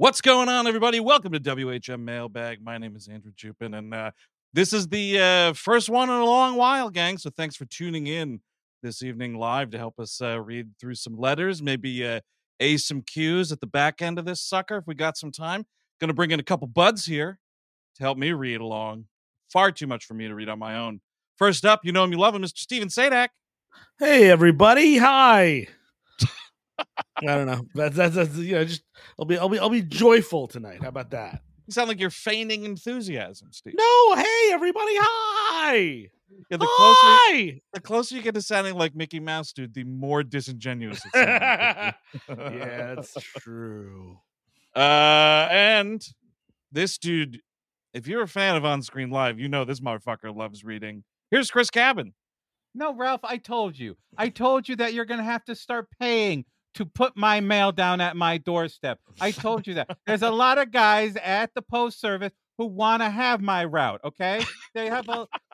What's going on, everybody? Welcome to WHM Mailbag. My name is Andrew Jupin, and this is the first one in a long while, gang. So thanks for tuning in this evening live to help us read through some letters, maybe ace some cues at the back end of this sucker if we got some time. Going to bring in a couple buds here to help me read along. Far too much for me to read on my own. First up, you know him, you love him, Mr. Steven Sadak. Hey everybody! Hi. I don't know. That's just I'll be joyful tonight. How about that? You sound like you're feigning enthusiasm, Steve. No, hey everybody! Hi. Yeah, Hi. the closer you get to sounding like Mickey Mouse, dude, the more disingenuous it sounds. Yeah, that's true. And this dude, if you're a fan of On Screen Live, you know this motherfucker loves reading. Here's Chris Cabin. No, Ralph, I told you that you're going to have to start paying to put my mail down at my doorstep. I told you that. There's a lot of guys at the post service who want to have my route, okay? They have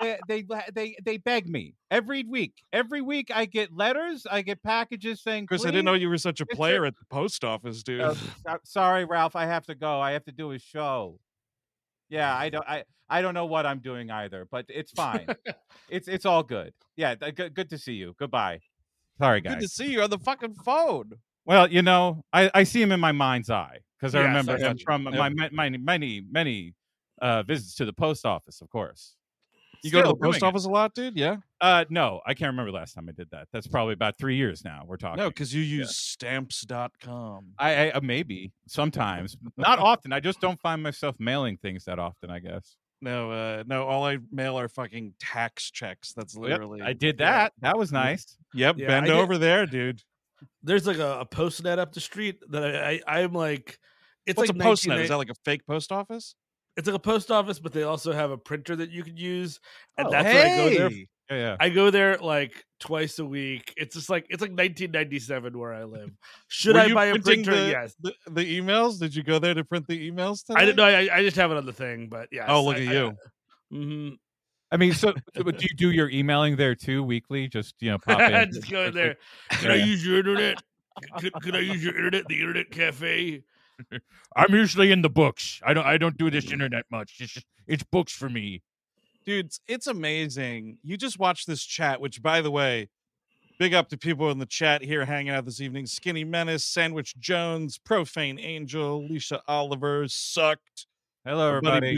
they beg me every week. Every week I get letters, I get packages saying, Chris, I didn't know you were such a player at the post office, dude. Sorry, Ralph, I have to go. I have to do a show. Yeah, I don't know what I'm doing either, but it's fine. It's all good. Yeah, good to see you. Goodbye. Sorry, guys. Good to see you on the fucking phone. Well, you know, I see him in my mind's eye because I Yes, remember I him got you. from Yep. my many visits to the post office, of course. You go to Still the post doing office a lot, dude? Yeah? it. No, I can't remember last time I did that. That's probably about 3 years now. We're talking. No, because you use stamps.com. I maybe sometimes, not often. I just don't find myself mailing things that often, I guess. No, all I mail are fucking tax checks. That's literally. Yep, I did that. That was nice. Yep, Yeah, bend I did- over there, dude. There's like a postnet up the street that I'm like. It's What's like a postnet? 1990 Is that like a fake post office? It's like a post office, but they also have a printer that you could use, and Oh, that's where I go there. Yeah. I go there like twice a week. It's like 1997 where I live. Should Were I you buy a printing printer? Yes. The emails? Did you go there to print the emails today? I didn't know. I just have it on the thing, but yeah. Oh, look at you. Mm-hmm. I mean, so do you do your emailing there too weekly? Just pop in. Just go in there. Can I use your internet? Can I use your internet? The internet cafe. I'm usually in the books. I don't do this internet much. It's books for me. Dude, it's amazing. You just watched this chat, which, by the way, big up to people in the chat here hanging out this evening. Skinny Menace, Sandwich Jones, Profane Angel, Alicia Oliver, Sucked. Hello, everybody.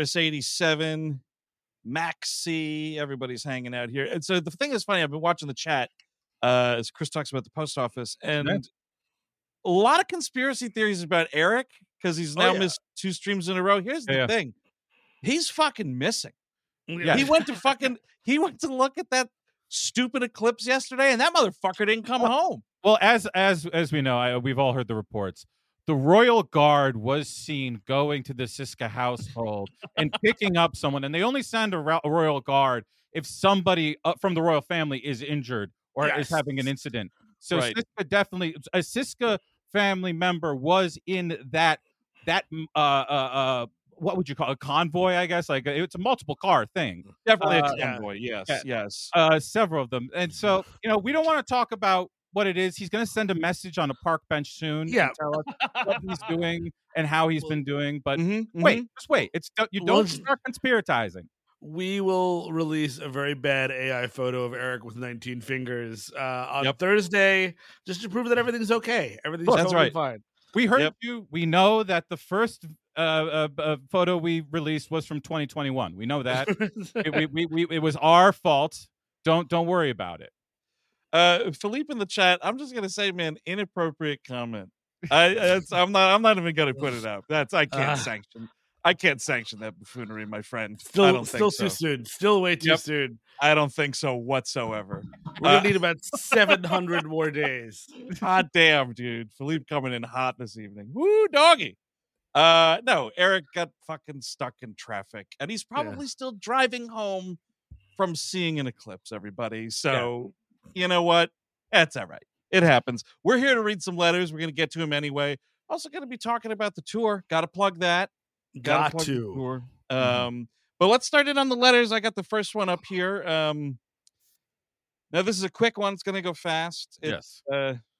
Cyrus87, Maxi. Everybody's hanging out here. And so the thing is funny, I've been watching the chat as Chris talks about the post office, and a lot of conspiracy theories about Eric because he's now missed 2 streams in a row. Here's the thing. He's fucking missing. Yeah. He went to look at that stupid eclipse yesterday, and that motherfucker didn't come home. Well, as we know, we've all heard the reports. The Royal Guard was seen going to the Siska household and picking up someone, and they only send a Royal Guard if somebody from the royal family is injured or is having an incident. So Right. Siska definitely, a Siska family member was in that what would you call it? A convoy? I guess like it's a multiple car thing. Definitely a convoy. Yes. Several of them, and so we don't want to talk about what it is. He's going to send a message on a park bench soon. Yeah. And tell us what he's doing and how he's been doing. But Mm-hmm, wait, just wait. Don't start conspiratizing. We will release a very bad AI photo of Eric with 19 fingers on Thursday, just to prove that everything's okay. Everything's totally fine. We heard you. We know that the first photo we released was from 2021. We know that. It was our fault. Don't worry about it. Philippe in the chat. I'm just gonna say, man, inappropriate comment. I'm not even gonna put it out. I can't sanction. I can't sanction that buffoonery, my friend. I don't think so. Too soon. Still way too soon. I don't think so whatsoever. We're gonna need about 700 more days. Hot damn, dude. Philippe coming in hot this evening. Woo, doggy. No, Eric got fucking stuck in traffic, and he's probably still driving home from seeing an eclipse, everybody. So, you know what? That's all right. It happens. We're here to read some letters. We're going to get to him anyway. Also going to be talking about the tour. Got to plug that. Got plug to. the tour. But let's start it on the letters. I got the first one up here. Now, this is a quick one. It's going to go fast.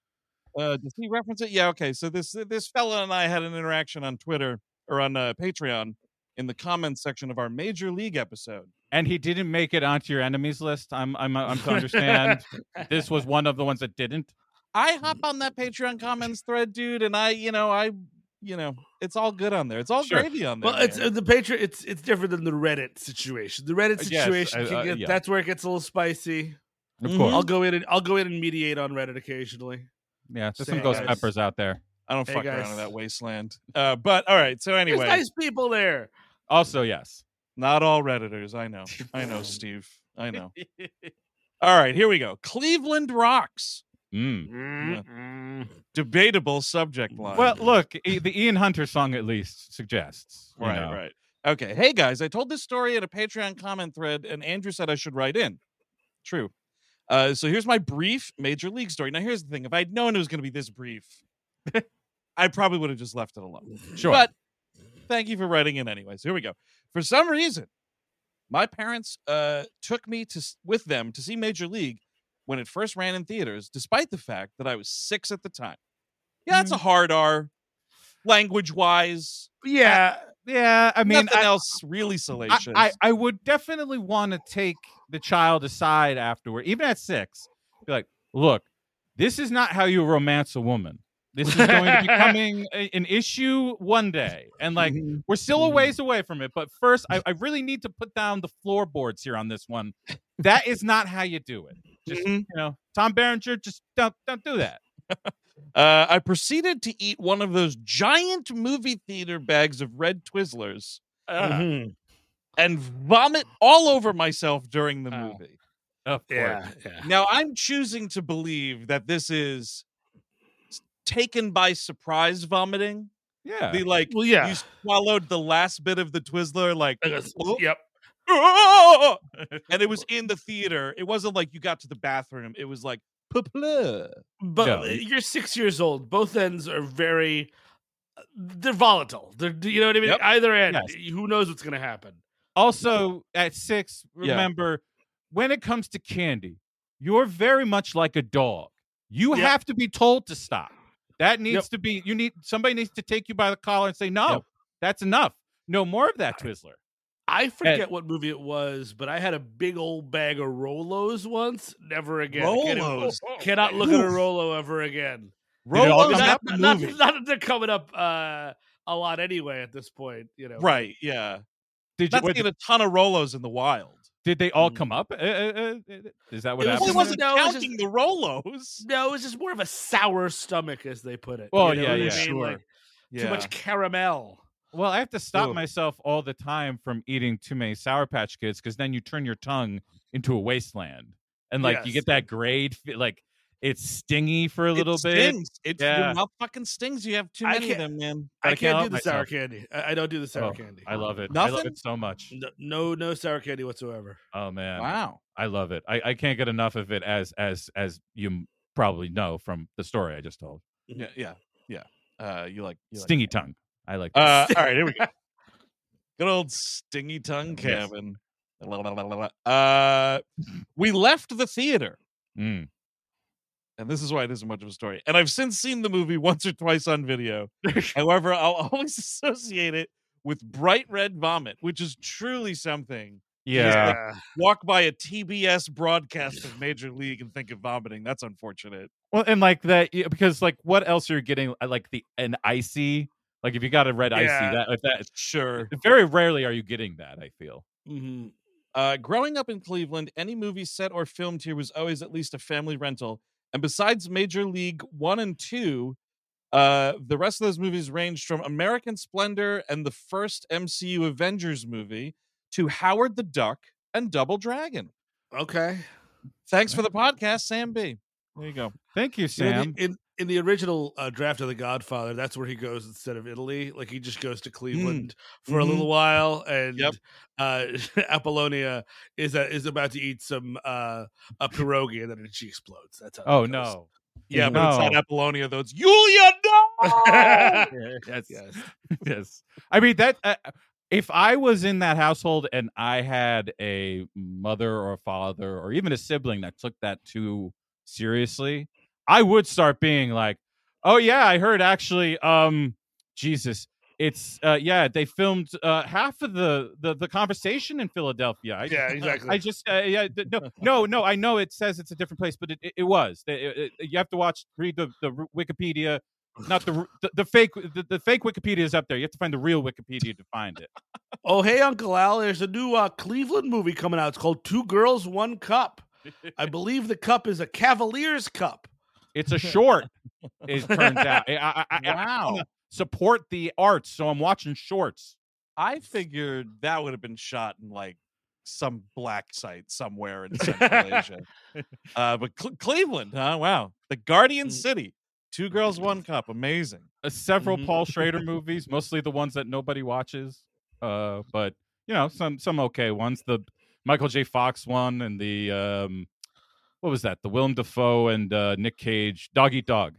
Does he reference it? Yeah, okay. So this fella and I had an interaction on Twitter or on Patreon in the comments section of our Major League episode. And he didn't make it onto your enemies list. I'm to understand. This was one of the ones that didn't. I hop on that Patreon comments thread, dude, and I it's all good on there. It's all gravy on there. Well, it's the Patreon. It's different than the Reddit situation. The Reddit situation that's where it gets a little spicy. Of course, I'll go in and mediate on Reddit occasionally. Yeah, there's some ghost peppers out there. I don't fuck around in that wasteland. But all right. So anyway, there's nice people there. Also, yes, not all Redditors. I know, Steve. I know. All right, here we go. Cleveland rocks. Debatable subject line. Well, look, the Ian Hunter song at least suggests. Right. Okay. Hey, guys, I told this story in a Patreon comment thread, and Andrew said I should write in. True. So here's my brief Major League story. Now, here's the thing. If I'd known it was going to be this brief, I probably would have just left it alone. Sure. But thank you for writing in anyways. Here we go. For some reason, my parents took me with them to see Major League when it first ran in theaters, despite the fact that I was 6 at the time. Yeah, that's a hard R, language-wise. Yeah. I mean, nothing else really salacious. I would definitely want to take the child aside afterward, even at 6. Be like, look, this is not how you romance a woman. This is going to be coming an issue one day. And like, we're still a ways away from it. But first, I really need to put down the floorboards here on this one. That is not how you do it. Just, Tom Berenger, just don't do that. I proceeded to eat one of those giant movie theater bags of red Twizzlers and vomit all over myself during the movie. Of course. Yeah. Now, I'm choosing to believe that this is taken by surprise vomiting. Yeah. You swallowed the last bit of the Twizzler, yep. And it was in the theater. It wasn't like you got to the bathroom. It was like, But you're 6 years old. Both ends are they're volatile. You know what I mean? Yep. Either end, who knows what's going to happen. Also, at 6, remember, when it comes to candy, you're very much like a dog. You have to be told to stop. That needs to be, somebody needs to take you by the collar and say, no, that's enough. No more of that Twizzler. I forget what movie it was, but I had a big old bag of Rolos once. Never again. Rolos. Cannot look at a Rolo ever again. Rolos, not that they're coming up a lot anyway at this point. Right, yeah. Did you get a ton of Rolos in the wild? Did they all come up? Is that what happened? He wasn't counting the Rolos. No, it was just more of a sour stomach, as they put it. Well, sure. Like, too much caramel. Well, I have to stop myself all the time from eating too many Sour Patch Kids because then you turn your tongue into a wasteland. And, you get that grade, it's stingy for a little bit. Your mouth fucking stings. You have too many of them, man. I can't do the sour candy. I don't do the sour candy. I love it. Nothing? I love it so much. No sour candy whatsoever. Oh man. Wow. I love it. I can't get enough of it as you probably know from the story I just told. Yeah. You like stingy tongue. I like all right, here we go. Good old stingy tongue cabin. We left the theater. And this is why it isn't much of a story. And I've since seen the movie once or twice on video. However, I'll always associate it with bright red vomit, which is truly something. Yeah. Walk by a TBS broadcast of Major League and think of vomiting. That's unfortunate. Well, and that, because what else are you getting? An icy, if you got a red icy, that sure. Very rarely are you getting that, I feel. Mm-hmm. Growing up in Cleveland, any movie set or filmed here was always at least a family rental. And besides Major League 1 and 2, the rest of those movies ranged from American Splendor and the first MCU Avengers movie to Howard the Duck and Double Dragon. Okay. Thanks for the podcast, Sam B. There you go. Thank you, Sam. In the original draft of The Godfather, that's where he goes instead of Italy. He just goes to Cleveland for a little while, and Apollonia is about to eat some a pierogi, and then she explodes. That's how. Oh no! Yeah, but it's not Apollonia though. It's Yulia. No. Yes. I mean that. If I was in that household and I had a mother or a father or even a sibling that took that too seriously, I would start being like, oh yeah, I heard actually, Jesus, it's they filmed half of the conversation in Philadelphia. Yeah, exactly. I just no, I know it says it's a different place, but it was. You have to read the Wikipedia, not the fake the fake Wikipedia is up there. You have to find the real Wikipedia to find it. Oh, hey, Uncle Al, there's a new Cleveland movie coming out. It's called Two Girls, One Cup. I believe the cup is a Cavaliers cup. It's a short, it turns out. I support the arts, so I'm watching shorts. I figured that would have been shot in like some black site somewhere in Central Asia. But Cleveland, huh? Wow. The Guardian City. Two Girls, One Cup. Amazing. Several Paul Schrader movies, mostly the ones that nobody watches. But you know, some okay ones. The Michael J. Fox one and the what was that? The Willem Dafoe and Nick Cage Dog Eat Dog.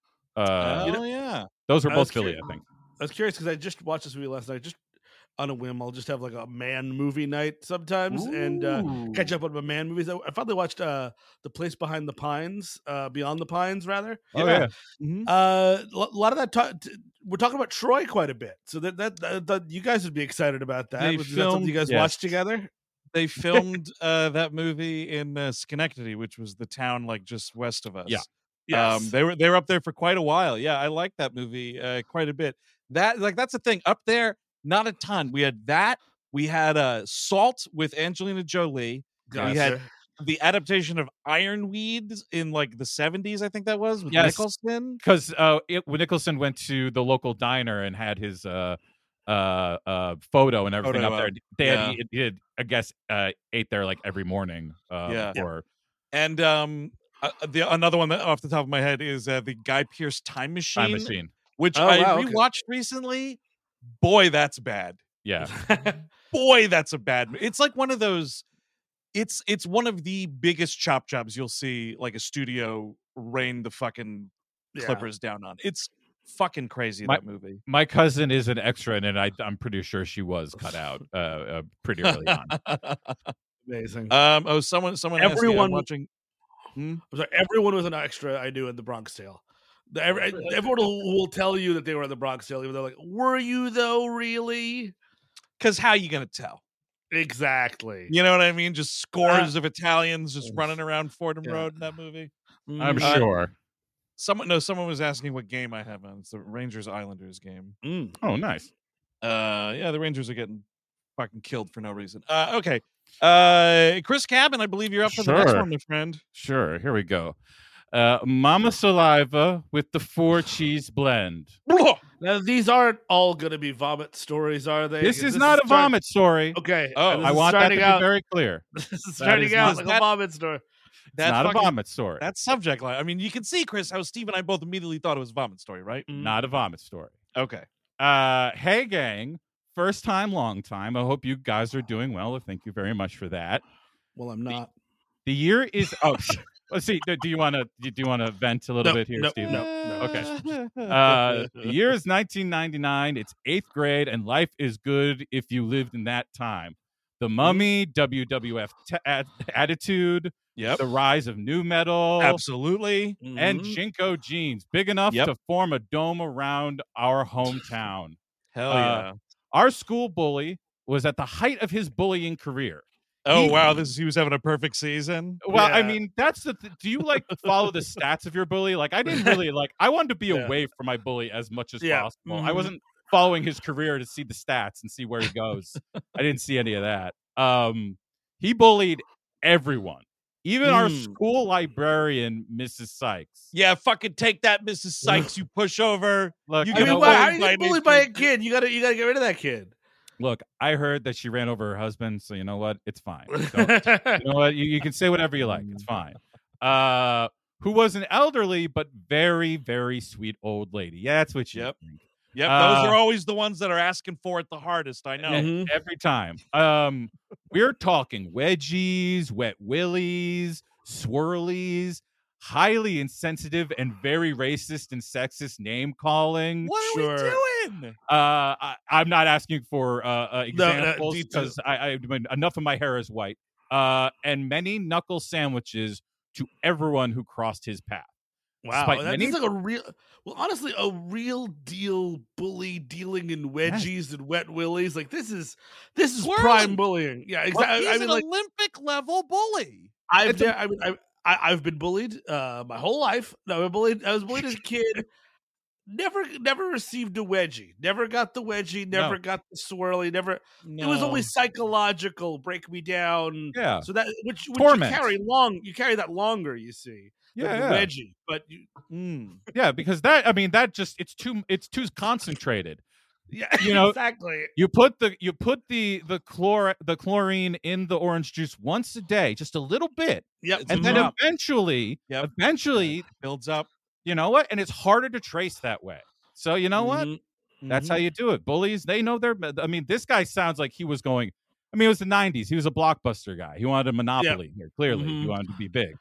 Yeah. Those were both Philly, I think. I was curious because I just watched this movie last night. Just on a whim, I'll just have like a man movie night sometimes and catch up on my man movies. I finally watched The Place Behind the Pines, Beyond the Pines, rather. Oh yeah. A lot of that we're talking about Troy quite a bit, so that you guys would be excited about that. Is that something you guys watched together? They filmed that movie in Schenectady, which was the town like just west of us. Yeah. Yes. They were up there for quite a while. Yeah, I like that movie quite a bit. That's the thing up there. Not a ton. We had that. We had Salt with Angelina Jolie. Gotcha. We had the adaptation of Ironweed in like the 70s, I think that was, with Nicholson. Because when Nicholson went to the local diner and had his photo and everything up there, he had, I guess, ate there like every morning. Before. And another one that off the top of my head is the Guy Pearce Time Machine. Which rewatched recently. Boy, that's bad. Yeah. Boy, that's a bad. It's like one of those. It's one of the biggest chop jobs you'll see, like a studio rain the fucking clippers down on. It's fucking crazy, that movie. My cousin is an extra in it. I'm pretty sure she was cut out pretty early on. Amazing. Someone everyone watching. Everyone was an extra I knew in The Bronx Tale. Everyone will tell you that they were in The Bronx Tale. Even they're like, were you though? Really? Because how are you gonna tell? Exactly. You know what I mean? Just scores of Italians just running around Fordham Road in that movie. I'm sure. Someone was asking what game I have on. It's the Rangers Islanders game. Oh, nice. The Rangers are getting fucking killed for no reason. Okay. Chris Cabin, I believe you're up for the next one, my friend. Sure. Here we go. Mama Saliva with the 4-cheese blend. Now, these aren't all going to be vomit stories, are they? This is not a vomit story. Okay. I want that to be very clear. This is starting out like a vomit story. That's not a vomit story. That subject line. I mean, you can see, Chris, how Steve and I both immediately thought it was a vomit story, right? Not a vomit story. Okay. Hey, gang. First time, long time. I hope you guys are doing well. Thank you very much for that. Well, I'm not. The year is... Let's see. Do you want to vent a little bit here, Steve? No. Okay. The year is 1999. It's 8th grade, and life is good if you lived in that time. The Mummy, WWF Attitude, the rise of new metal, absolutely, and Jinko jeans, big enough to form a dome around our hometown. Hell yeah! Our school bully was at the height of his bullying career. Oh, wow. He was having a perfect season. Well, I mean, that's do you follow the stats of your bully? Like, I didn't really I wanted to be away from my bully as much as possible. I wasn't following his career to see the stats and see where he goes. I didn't see any of that. He bullied everyone, even our school librarian, Mrs. Sykes. Yeah, fucking take that, Mrs. Sykes, you pushover. Look, how are you getting bullied by a kid? You gotta get rid of that kid. Look, I heard that she ran over her husband, so you know what? It's fine. You know what? You can say whatever you like. It's fine. Who was an elderly but very, very sweet old lady. Yeah, that's what you think. Yep, those are always the ones that are asking for it the hardest, I know. Every time. We're talking wedgies, wet willies, swirlies, highly insensitive and very racist and sexist name calling. What are we doing? I'm not asking for examples because I mean, enough of my hair is white. And many knuckle sandwiches to everyone who crossed his path. Wow, Despite that many- is like honestly, a real deal bully dealing in wedgies and wet willies. Like this is Squirrely. prime bullying. Yeah, Well, exactly. he's I mean, an like Olympic level bully. I've been bullied my whole life. No, I was bullied as a kid. Never received a wedgie. Never got the wedgie. Never No. got the swirly. Never. No. It was only psychological. Break me down. Yeah. So that which Torment. you carry that longer. You see. Than Yeah, the yeah. wedgie, but Yeah, because that just it's too concentrated. yeah, You know, exactly. You put the chlorine in the orange juice once a day, just a little bit, Yep. and then eventually it builds up. you know what? And it's harder to trace that way. So you know what? That's how you do it. Bullies, they know their. I mean, this guy sounds like he was going. I mean, it was the '90s. He was a Blockbuster guy. He wanted a monopoly here. Clearly, he wanted to be big.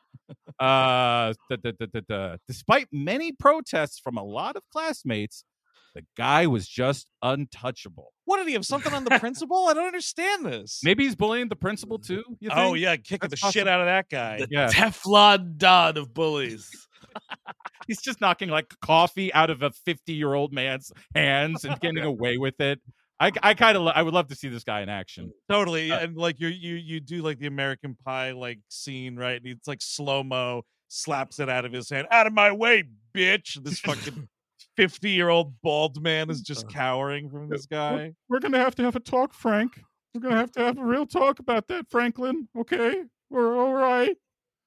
Despite many protests from a lot of classmates, the guy was just untouchable. What did he have? Something on the principal? I don't understand this. Maybe he's bullying the principal too. You think? Oh yeah, kicking That's the shit possible. out of that guy. The Yeah. Teflon Don of bullies. He's just knocking like coffee out of a 50-year-old man's hands and getting away with it. I would love to see this guy in action. Totally, and like you do like the American Pie like scene, right? And it's like slow mo, slaps it out of his hand. Out of my way, bitch! This fucking 50-year-old bald man is just cowering from this guy. We're gonna have to have a talk, Frank. We're gonna have to have a real talk about that, Franklin. Okay, we're all right.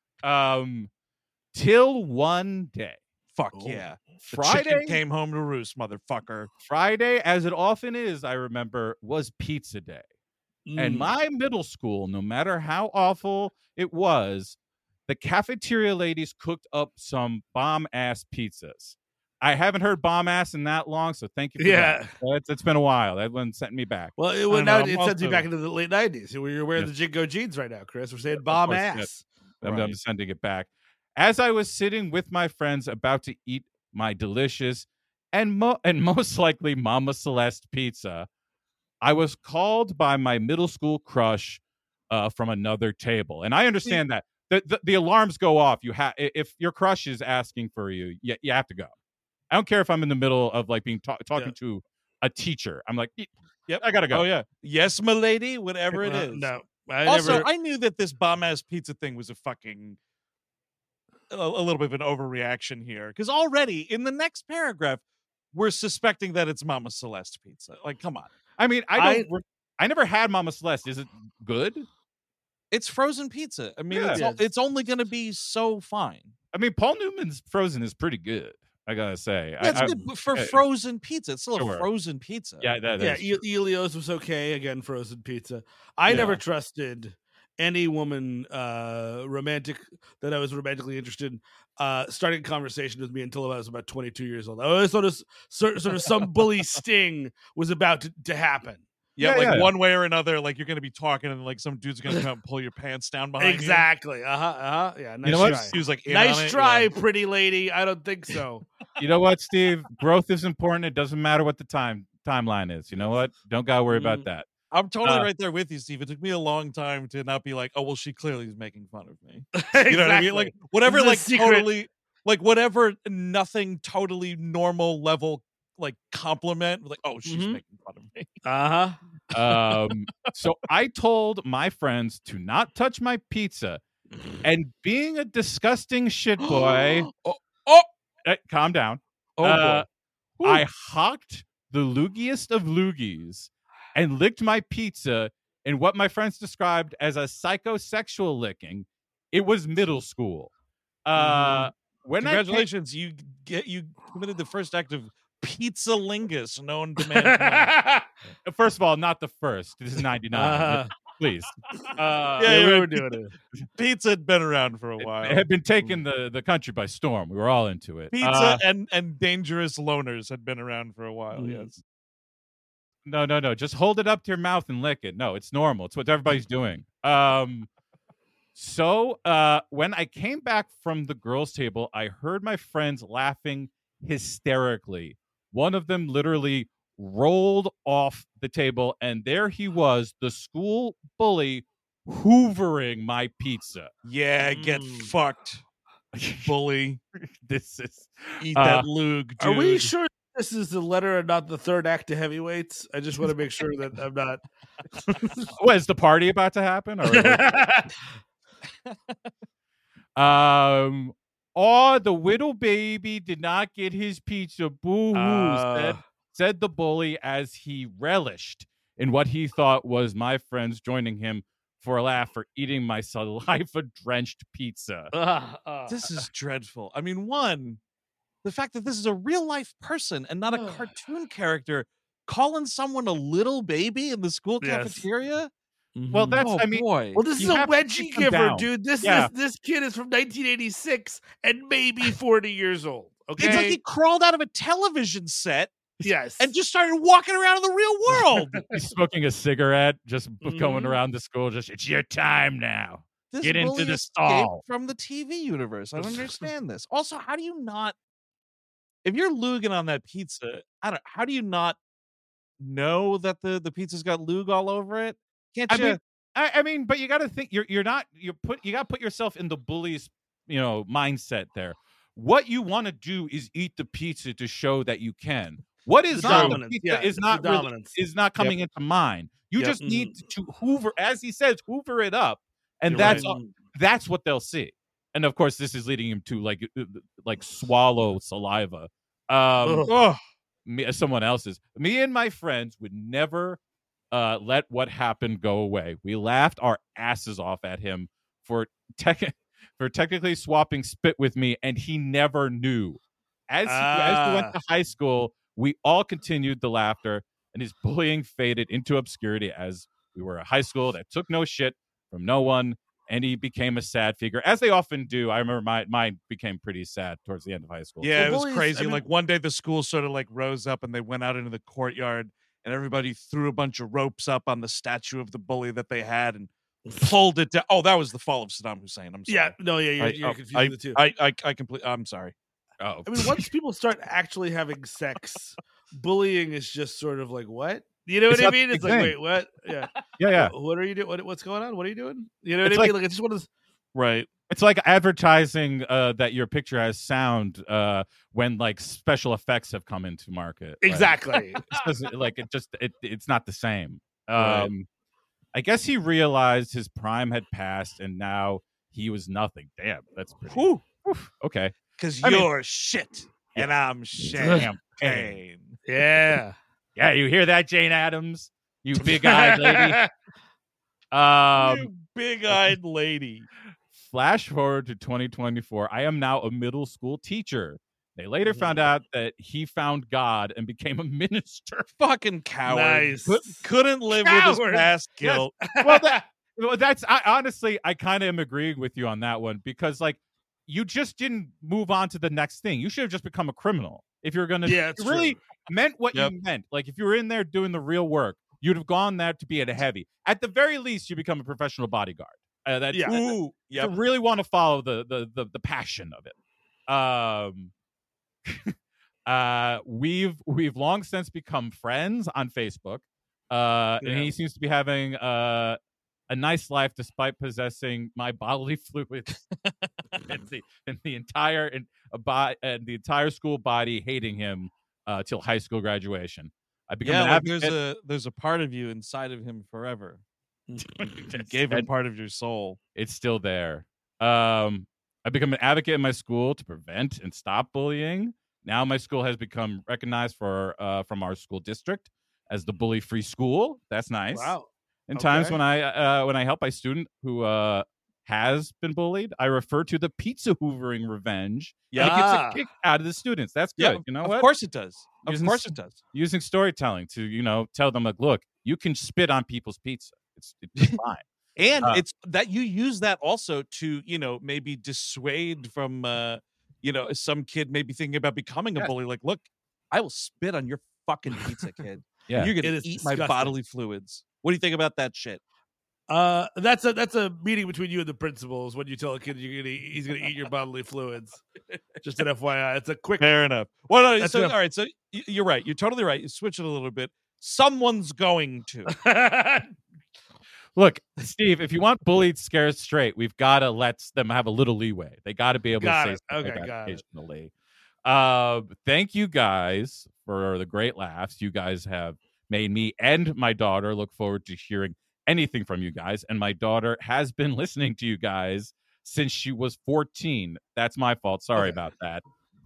Till one day, Fuck yeah! The Friday chicken came home to roost, motherfucker. Friday, as it often is, I remember, was pizza day. And my middle school, no matter how awful it was, the cafeteria ladies cooked up some bomb-ass pizzas. I haven't heard bomb-ass in that long, so thank you for that. It's been a while. That one sent me back. Well, it sends you back into the late '90s. You're wearing the Jingo jeans right now, Chris. We're saying bomb ass. I'm sending it back. As I was sitting with my friends about to eat my delicious and most likely Mama Celeste pizza, I was called by my middle school crush from another table. And I understand that. The alarms go off. If your crush is asking for you, you have to go. I don't care if I'm in the middle of like being talking to a teacher. I'm like, yep, I gotta go. Oh yeah, yes, milady, whatever it is. No. I knew that this bomb ass pizza thing was a little bit of an overreaction here, because already in the next paragraph we're suspecting that it's Mama Celeste pizza. Like, come on. I mean, I never had Mama Celeste. Is it good? It's frozen pizza. I mean, Yeah. it's only going to be so fine. I mean, Paul Newman's frozen is pretty good, I gotta say. Yeah, it's good for frozen pizza. It's still a frozen pizza. Yeah, Elio's was okay. Again, frozen pizza. I never trusted any woman romantic that I was romantically interested in starting a conversation with me until I was about 22 years old. I always thought sort of some bully sting was about to happen. Yeah, one way or another, like you're going to be talking and like some dude's going to come and pull your pants down behind exactly. you. Yeah, nice you know what? try. He was like, nice try, pretty lady. I don't think so. You know what, Steve? Growth is important. It doesn't matter what the timeline is. You know what? Don't gotta worry about that. I'm totally right there with you, Steve. It took me a long time to not be like, oh, well, she clearly is making fun of me. Exactly. You know what I mean? Like whatever, like totally, like whatever, nothing totally normal level, like compliment. Like, oh, she's making fun of me. So I told my friends to not touch my pizza, and being a disgusting shit boy. Calm down. I hocked the loogiest of loogies and licked my pizza in what my friends described as a psychosexual licking. It was middle school. Congratulations, you committed the first act of pizza lingus known to mankind. First of all, not the first. This is 99. Please. We were doing it. Pizza had been around for a while. It had been taking the country by storm. We were all into it. Pizza and dangerous loners had been around for a while. Yes. No. Just hold it up to your mouth and lick it. No, it's normal. It's what everybody's doing. So when I came back from the girls' table, I heard my friends laughing hysterically. One of them literally rolled off the table, and there he was, the school bully, hoovering my pizza. Yeah, get fucked. bully. This is Eat that lug, dude. Are we sure this is the letter and not the third act to Heavyweights? I just want to make sure that I'm not. is the party about to happen? Or the little baby did not get his pizza. Boo-hoo, said the bully as he relished in what he thought was my friends joining him for a laugh for eating my saliva-drenched pizza. This is dreadful. I mean, one, the fact that this is a real-life person and not a cartoon character calling someone a little baby in the school cafeteria. Well, that's boy. Well, this is a wedgie giver, dude. This kid is from 1986 and maybe 40 years old. Okay, it's like he crawled out of a television set. Yes, and just started walking around in the real world. He's smoking a cigarette, just going around the school. Just, it's your time now. This Get into the stall. From the TV universe. I don't understand this. Also, how do you not? If you're luging on that pizza, how do you not know that the pizza's got lug all over it? Can't you? I mean, but you got to think. You got to put yourself in the bully's mindset there. What you want to do is eat the pizza to show that you can. What is dominance? Is not coming into mind. You just need to hoover, as he says, hoover it up, and that's what they'll see. And of course, this is leading him to like swallow saliva. Someone else's. Me and my friends would never let what happened go away. We laughed our asses off at him for technically swapping spit with me, and he never knew. As we went to high school, we all continued the laughter, and his bullying faded into obscurity as we were a high school that took no shit from no one, and he became a sad figure, as they often do. I remember mine became pretty sad towards the end of high school. Yeah, it was crazy. Like one day the school sort of like rose up and they went out into the courtyard, and everybody threw a bunch of ropes up on the statue of the bully that they had and pulled it down. Oh, that was the fall of Saddam Hussein. I'm sorry. You're confusing the two. I'm sorry. I mean, once people start actually having sex, bullying is just sort of like, what? You know what I mean? It's like, wait, what? Yeah. Yeah. What are you doing? What's going on? What are you doing? You know what I mean? Like, it's just one of those. Right. It's like advertising that your picture has sound when like special effects have come into market. Exactly. It's not the same. Right. I guess he realized his prime had passed and now he was nothing. Damn, that's pretty. Whew. Okay. Because you're shit and I'm champagne. Yeah. Yeah, you hear that, Jane Addams? You big-eyed lady. You big-eyed lady. Flash forward to 2024. I am now a middle school teacher. They later found out that he found God and became a minister. Fucking coward. Nice. Couldn't live with his past guilt. Yes. Honestly, I kind of am agreeing with you on that one because, like, you just didn't move on to the next thing. You should have just become a criminal if you're going to really meant what you meant. Like, if you were in there doing the real work, you'd have gone there to be at a heavy. At the very least, you become a professional bodyguard. To really want to follow the passion of it. We've long since become friends on Facebook, and he seems to be having a nice life despite possessing my bodily fluids, and the entire school body hating him till high school graduation. I become there's a part of you inside of him forever. You gave him part of your soul. It's still there. I become an advocate in my school to prevent and stop bullying. Now my school has become recognized from our school district as the bully-free school. That's nice. Wow. And times when I help a student who has been bullied, I refer to the pizza hoovering revenge. Yeah, and it gets a kick out of the students. That's good. Yeah, you know what? Of course it does. Of course it does. Using storytelling to tell them, like, look, you can spit on people's pizza. It's fine. And it's that you use that also to, maybe dissuade from, some kid maybe thinking about becoming a bully. Like, look, I will spit on your fucking pizza, kid. Yeah, you're gonna eat my bodily fluids. What do you think about that shit? That's a meeting between you and the principals when you tell a kid he's gonna eat your bodily fluids. Just an FYI. It's a quick. Fair enough. Well, no, all right. So you're right. You're totally right. You switch it a little bit. Someone's going to. Look, Steve, if you want bullied scares straight, we've got to let them have a little leeway. They got to be able Got to say it. something Okay, like that got it. occasionally. Thank you guys for the great laughs. You guys have made me and my daughter look forward to hearing anything from you guys. And my daughter has been listening to you guys since she was 14. That's my fault. Sorry about that.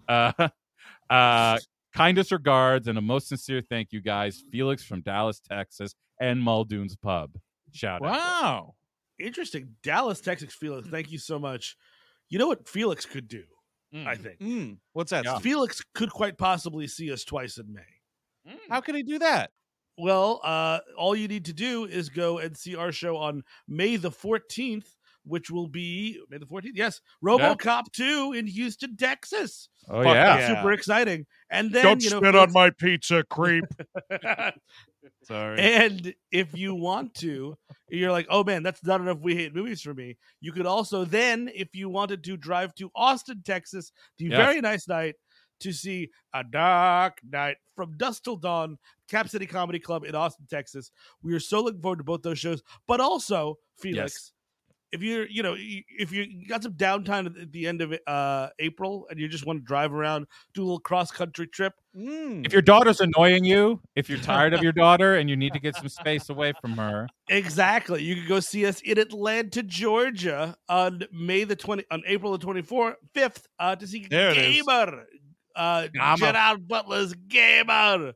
Kindest regards and a most sincere thank you, guys. Felix from Dallas, Texas, and Muldoon's Pub. Shout out. Wow. Interesting. Dallas, Texas, Felix. Thank you so much. You know what Felix could do? I think What's that? Yeah. Steve? Felix could quite possibly see us twice in May. How can he do that? Well, all you need to do is go and see our show on May the 14th, which will be May the 14th. Yes, RoboCop 2 in Houston, Texas. Oh, Fuck yeah. That's super exciting. And then Don't you know, spit on my pizza, creep. Sorry. And if you want to, you're like, oh man, that's not enough We Hate Movies for me. You could also then, if you wanted to, drive to Austin, Texas, the very nice night to see A Dark Night from Dusk Till Dawn, Cap City Comedy Club in Austin, Texas. We are so looking forward to both those shows, but also Felix. If you're, if you got some downtime at the end of April and you just want to drive around, do a little cross country trip. If your daughter's annoying you, if you're tired of your daughter and you need to get some space away from her, exactly, you can go see us in Atlanta, Georgia, on April the 25th to see Gamer, Gerard Butler's Gamer,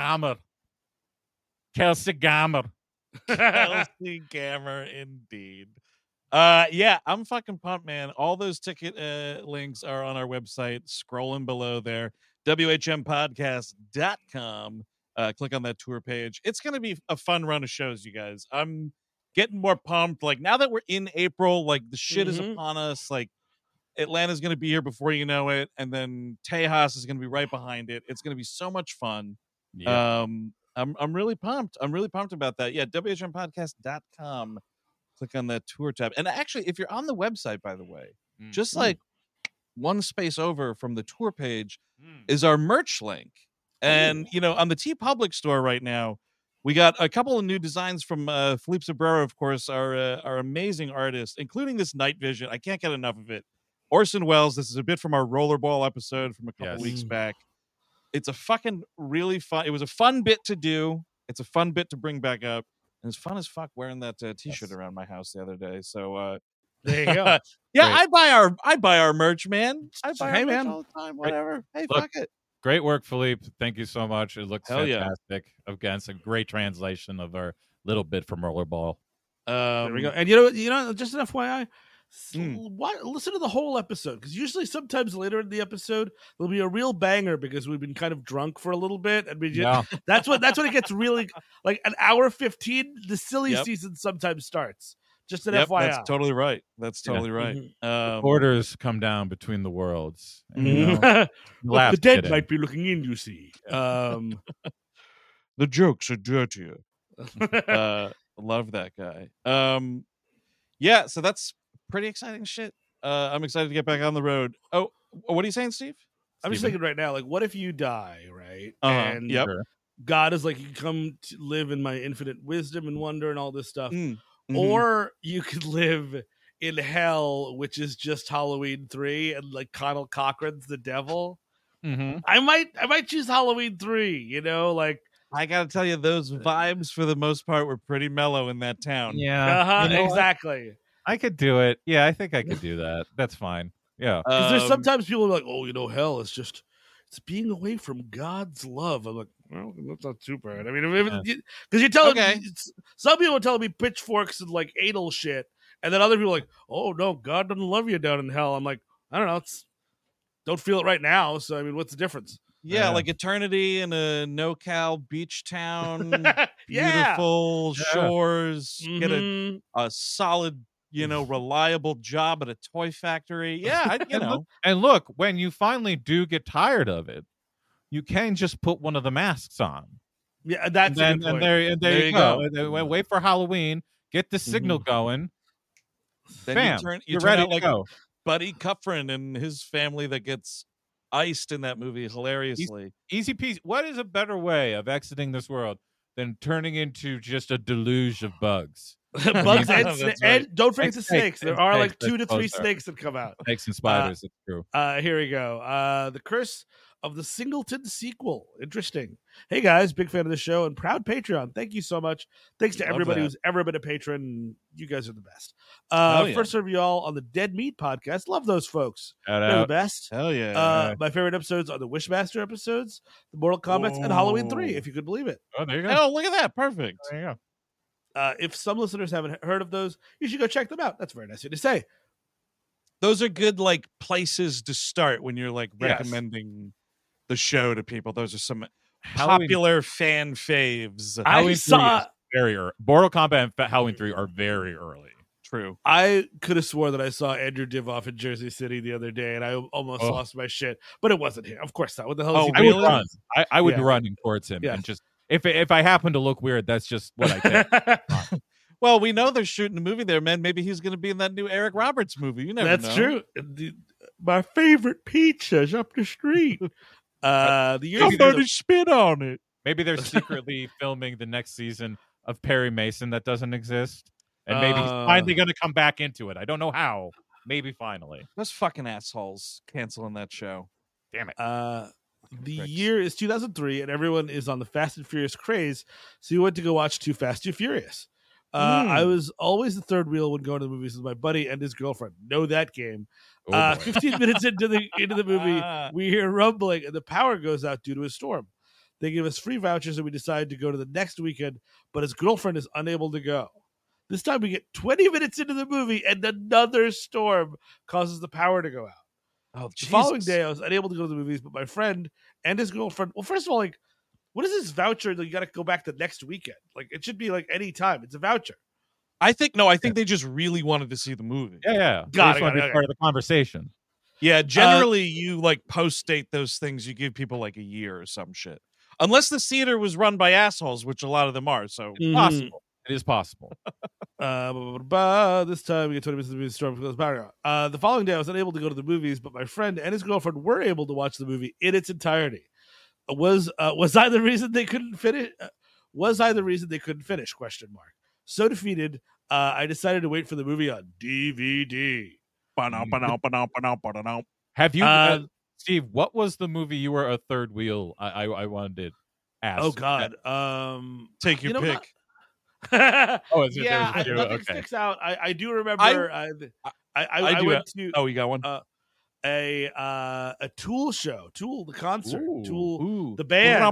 Kelsey Gamer. Kelsey Gamer, indeed. Yeah, I'm fucking pumped, man. All those ticket links are on our website, scrolling below there, whmpodcast.com. Click on that tour page. It's going to be a fun run of shows, you guys. I'm getting more pumped. Like, now that we're in April, like, the shit is upon us. Like, Atlanta's going to be here before you know it, and then Tejas is going to be right behind it. It's going to be so much fun. Yeah. I'm really pumped. I'm really pumped about that. Yeah, whmpodcast.com. Click on that tour tab. And actually, if you're on the website, by the way, just like one space over from the tour page is our merch link. And, on the TeePublic store right now, we got a couple of new designs from Philippe Sobrero, of course, our amazing artist, including this Night Vision. I can't get enough of it. Orson Welles, this is a bit from our Rollerball episode from a couple weeks back. It's a fucking really fun. It was a fun bit to do. It's a fun bit to bring back up. And it's fun as fuck wearing that t-shirt around my house the other day. So there you go. Yeah, I buy our merch, man. I buy our merch man. all the time. Whatever. Hey, Look, fuck it. Great work, Philippe. Thank you so much. It looks Hell yeah. fantastic. Again, it's a great translation of our little bit from Rollerball. There we go. And just an FYI, listen to the whole episode, because usually sometimes later in the episode there'll be a real banger because we've been kind of drunk for a little bit, and that's when it gets really like an hour 15. The silly season sometimes starts. Just an FYI. That's totally right. That's totally right. The borders come down between the worlds. And, the dead might be looking in. You see, the jokes are dirtier. Love that guy. Yeah, so that's pretty exciting shit. I'm excited to get back on the road. Oh, what are you saying, Steve? I'm just thinking right now, like, what if you die, right? And God is like, you come to live in my infinite wisdom and wonder and all this stuff. Or you could live in hell, which is just Halloween 3, and like Connell Cochran's the devil. I might choose Halloween 3. Like, I gotta tell you, those vibes for the most part were pretty mellow in that town. Yeah, exactly. I could do it. Yeah, I think I could do that. That's fine. Yeah, because there's sometimes people are like, oh, hell is just, it's being away from God's love. I'm like, well, that's not too bad. I mean, because you're telling me, some people are telling me pitchforks and like anal shit, and then other people are like, oh no, God doesn't love you down in hell. I'm like, I don't know, don't feel it right now. So I mean, what's the difference? Yeah, like eternity in a no-cal beach town, beautiful shores, get a solid, reliable job at a toy factory. Yeah, And look, when you finally do get tired of it, you can just put one of the masks on. Yeah, that's and there you go. Wait for Halloween, get the signal going. Then Bam, you're ready to like go. Buddy Cuffrin and his family that gets iced in that movie hilariously. Easy peasy. What is a better way of exiting this world than turning into just a deluge of bugs? Bugs and, That's right. and don't forget the Snakes, snakes. There are snakes, like 2 to 3 that's closer. snakes that come out. Snakes and spiders. It's true. Here we go. The Curse of the Singleton sequel. Interesting. Hey guys, big fan of the show and proud Patreon. Thank you so much. Thanks to Love everybody that. who's ever been a patron. You guys are the best. Hell yeah. First of y'all on the Dead Meat podcast. Love those folks. Shout They're the out. best. Hell yeah. My favorite episodes are the Wishmaster episodes, the Mortal Kombat, and Halloween 3, Ooh. if you could believe it. Oh, there you go. Oh, look at that. Perfect. There you go. If some listeners haven't heard of those, you should go check them out. That's very nice of you to say. Those are good like places to start when you're like Yes. recommending the show to people. Those are some Halloween- popular fan faves. I Halloween 3 saw. is very early. Mortal Kombat and Halloween 3 are very early. True. I could have sworn that I saw Andrew Divoff in Jersey City the other day, and I almost Oh. lost my shit. But it wasn't him. Of course not. What the hell is Oh, he I doing? would Really? run. I would Yeah. be running towards him Yes. and just if I happen to look weird, that's just what I think. Well, we know they're shooting a movie there, man. Maybe he's going to be in that new Eric Roberts movie. You never know. That's true. My favorite pizza's up the street. The year Somebody spit on it. Maybe they're secretly filming the next season of Perry Mason that doesn't exist, and maybe he's finally going to come back into it. I don't know how. Maybe finally. Those fucking assholes canceling that show. Damn it. The Pricks. year is 2003, and everyone is on the Fast and Furious craze. So you went to go watch Too Fast, Too Furious. I was always the third wheel when going to the movies with my buddy and his girlfriend. Know that game. Oh, boy. 15 minutes into the movie, Ah. we hear rumbling, and the power goes out due to a storm. They give us free vouchers, and we decide to go to the next weekend. But his girlfriend is unable to go. This time, we get 20 minutes into the movie, and another storm causes the power to go out. Oh, The following day, I was unable to go to the movies, but my friend and his girlfriend. Well, first of all, like, what is this voucher that you got to go back the next weekend? Like, it should be like any time. It's a voucher. I think they just really wanted to see the movie. Yeah. Got I it, just want to got be it. part of the conversation. Yeah, generally you like post date those things. You give people like a year or some shit, unless the theater was run by assholes, which a lot of them are. So Mhm. possible. It is possible. This time we get 20 minutes into the storm goes power out. The following day, I was unable to go to the movies, but my friend and his girlfriend were able to watch the movie in its entirety. Was I the reason they couldn't finish? Was I the reason they couldn't finish? Question mark. So defeated, I decided to wait for the movie on DVD. Have you, Uh, Steve? What was the movie you were a third wheel? I wanted to ask. Oh God. Take your You know pick. what? Oh, is it? Yeah, There's two. nothing Okay. sticks out. I do remember. I I do went to Oh, you got one. a Tool show, Tool the concert, Ooh. Tool Ooh. the band.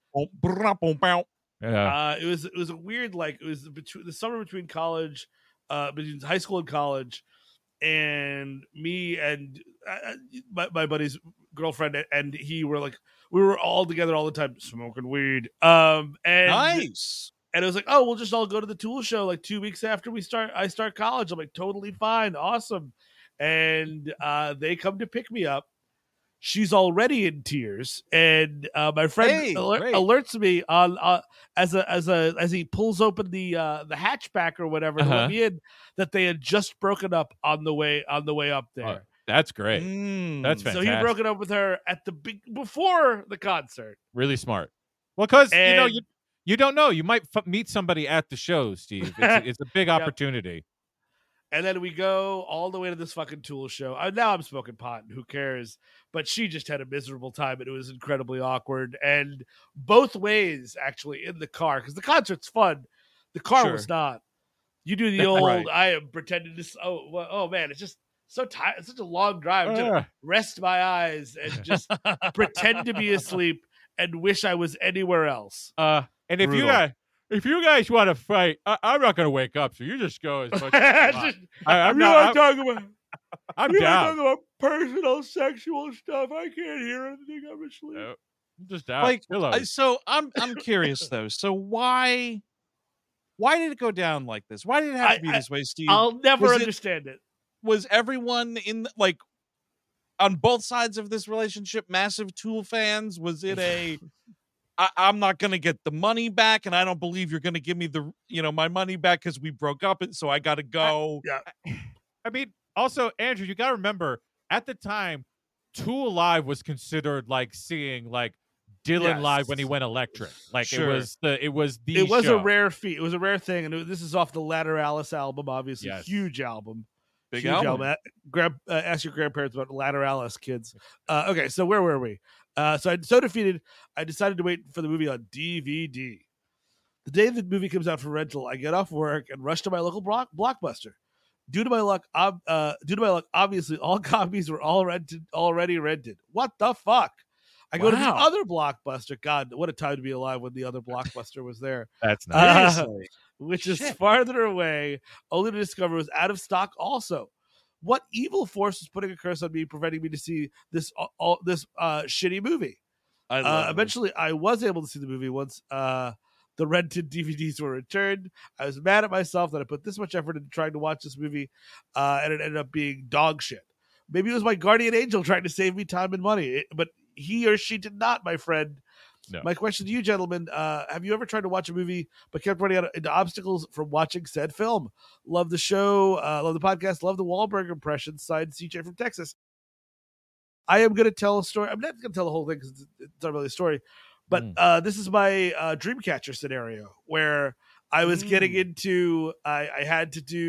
Yeah. It was a weird, like, it was between the summer between college, between high school and college, and me and my buddy's girlfriend and he were like, we were all together all the time smoking weed. And Nice. and it was like, oh, we'll just all go to the Tool show like 2 weeks after I start college. I'm like, totally fine, awesome. And they come to pick me up. She's already in tears, and my friend Hey, great. alerts me on as he pulls open the hatchback or whatever to Uh-huh. let me in that they had just broken up on the way up there. Oh, that's great. That's So fantastic. he broke it up with her at the before the concert. Really smart. Well, because And- you don't know. You might meet somebody at the show, Steve. It's a big Yep. opportunity. And then we go all the way to this fucking Tool show. Now I'm smoking pot, and who cares? But she just had a miserable time, and it was incredibly awkward. And both ways, actually, in the car, because the concert's fun. The car Sure. was not. You do the old, Right. I am pretending to, oh man, it's just so tired. It's such a long drive. I'm gonna rest my eyes and just pretend to be asleep and wish I was anywhere else. And if Brutal. you guys want to fight, I'm not going to wake up. So you just go as much as you want. I'm you not. talking about? I'm You down. talking about personal sexual stuff. I can't hear anything. I'm asleep. No, I'm just down. Like, Hello. So I'm curious though. So why did it go down like this? Why did it have to be this way, Steve? I'll never Was it- understand it. Was everyone in like on both sides of this relationship massive Tool fans? Was it a I'm not going to get the money back, and I don't believe you're going to give me my money back because we broke up, so I got to go. I mean, also, Andrew, you got to remember at the time, Tool Live was considered like seeing like Dylan Yes. Live when he went electric. Like Sure. it was a show. rare feat. It was a rare thing, and this is off the Lateralis album, obviously. Yes. Huge album. Big Huge album. Ask your grandparents about Lateralis, kids. Okay, so where were we? So I'm so defeated, I decided to wait for the movie on DVD. The day the movie comes out for rental, I get off work and rush to my local Blockbuster. Due to my luck, obviously all copies were already rented. What the fuck? I go to the Wow. other Blockbuster. God, what a time to be alive when the other Blockbuster was there. That's nice. Seriously. Which is Shit. farther away, only to discover it was out of stock also. What evil force was putting a curse on me, preventing me to see this shitty movie? I love it. Eventually, I was able to see the movie once the rented DVDs were returned. I was mad at myself that I put this much effort into trying to watch this movie, and it ended up being dog shit. Maybe it was my guardian angel trying to save me time and money, but he or she did not, my friend. No. My question to you, gentlemen, have you ever tried to watch a movie but kept running into obstacles from watching said film? Love the show, love the podcast, love the Wahlberg impressions. Signed, CJ from Texas. I am going to tell a story. I'm not going to tell the whole thing because it's not really a story, but this is my Dreamcatcher scenario where I was getting into, I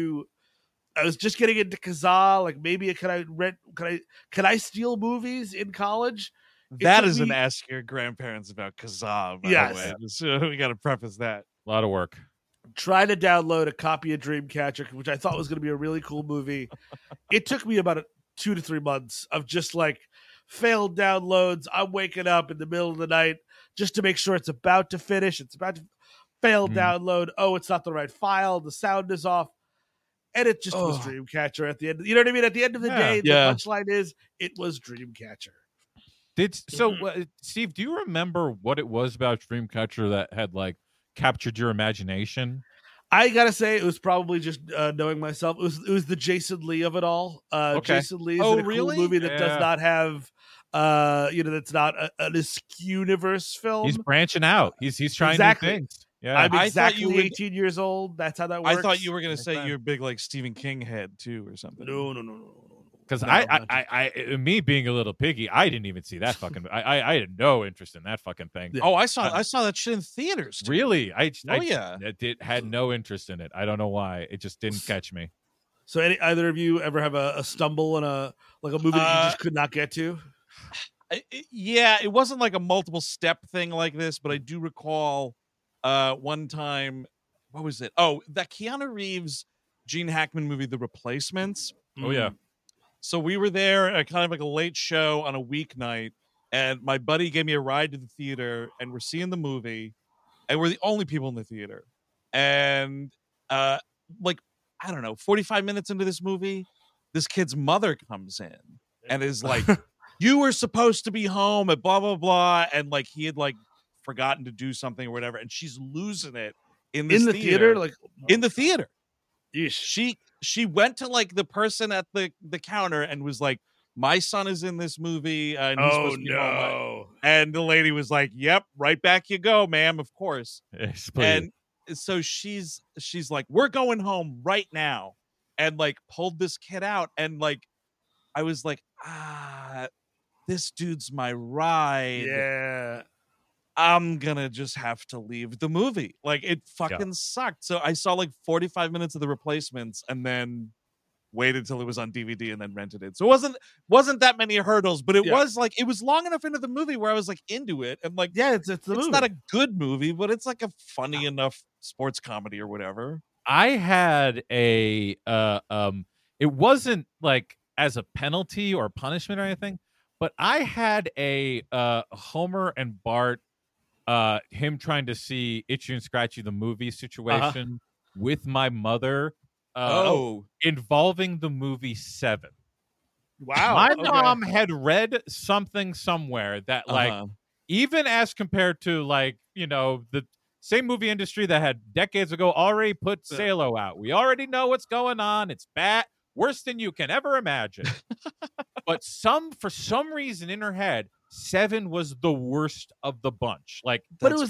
was just getting into Kazaa. Like maybe can I steal movies in college? That took is an me- ask your grandparents about Kazaa, by Yes. the way. So we got to preface that. A lot of work. Try to download a copy of Dreamcatcher, which I thought was going to be a really cool movie. It took me about 2 to 3 months of just like failed downloads. I'm waking up in the middle of the night just to make sure it's about to finish. It's about to fail download. Oh, it's not the right file. The sound is off. And it just was Dreamcatcher at the end. You know what I mean? At the end of the day, the punchline is it was Dreamcatcher. Steve, do you remember what it was about Dreamcatcher that had like captured your imagination? I gotta say, it was probably just knowing myself. It was the Jason Lee of it all. Okay. Jason Lee is in a cool movie that does not have, that's not an Askew-universe film. He's branching out. He's trying new things. Yeah, I'm I thought exactly you would- 18 years old. That's how that works. I thought you were going to say you're a big like Stephen King head too or something. No. because No, I me being a little piggy, I didn't even see that fucking. I had no interest in that fucking thing. Yeah. Oh, I saw that shit in theaters. Too. Really, I had no interest in it. I don't know why. It just didn't catch me. So, either of you ever have a stumble in a movie that you just could not get to? It wasn't like a multiple step thing like this, but I do recall one time. What was it? Oh, that Keanu Reeves, Gene Hackman movie, The Replacements. Oh yeah. So we were there at kind of like a late show on a weeknight, and my buddy gave me a ride to the theater, and we're seeing the movie, and we're the only people in the theater. And like, I don't know, 45 minutes into this movie, this kid's mother comes in and is like, you were supposed to be home at blah, blah, blah. And like, he had like forgotten to do something or whatever. And she's losing it in the theater. Like in the theater. Yeesh. She went to like the person at the counter and was like, my son is in this movie. And he's supposed to be home. And the lady was like, yep, right back you go, ma'am. Of course. Yes, and so she's like, we're going home right now. And like pulled this kid out. And like, I was like, this dude's my ride. Yeah. I'm gonna just have to leave the movie. Like it fucking sucked. So I saw like 45 minutes of The Replacements and then waited till it was on DVD and then rented it. So it wasn't that many hurdles, but it was like, it was long enough into the movie where I was like into it. And like, it's not a good movie, but it's like a funny enough sports comedy or whatever. I had it wasn't like as a penalty or punishment or anything, but I had a Homer and Bart him trying to see Itchy and Scratchy the movie situation with my mother involving the movie Seven. Wow. My mom had read something somewhere that like even as compared to like, the same movie industry that had decades ago already put Salo out. We already know what's going on. It's bad, worse than you can ever imagine. But for some reason in her head, Seven was the worst of the bunch. Like, but it was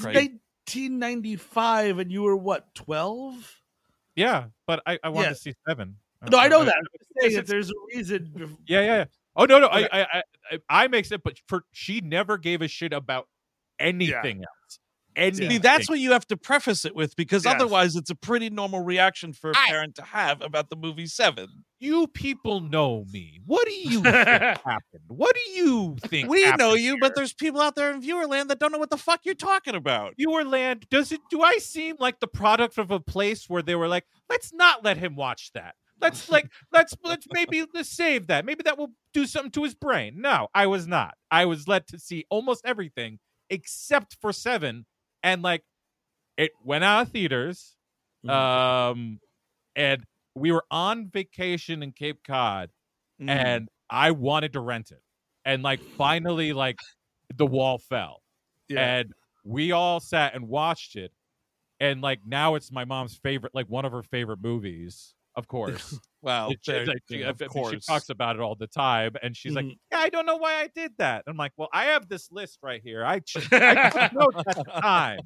1995, and you were what, 12? Yeah, but I wanted to see Seven. No, I know that. I'm saying that there's a reason. Yeah. Oh no, okay. I makes it, but she never gave a shit about anything else. See, that's what you have to preface it with, because otherwise it's a pretty normal reaction for a parent to have about the movie Seven. You people know me. What do you think happened? What do you think We know happened you, here? but there's people out there in Viewerland that don't know what the fuck you're talking about. Viewerland, do I seem like the product of a place where they were like, let's not let him watch that. Let's maybe let's save that. Maybe that will do something to his brain. No, I was not. I was led to see almost everything except for Seven, and like it went out of theaters. And we were on vacation in Cape Cod, and I wanted to rent it. And like finally, like the wall fell. And we all sat and watched it. And like now it's my mom's favorite, like one of her favorite movies, of course. Wow. She talks about it all the time, and she's like, yeah, I don't know why I did that. I'm like, well, I have this list right here. I took notes at the time.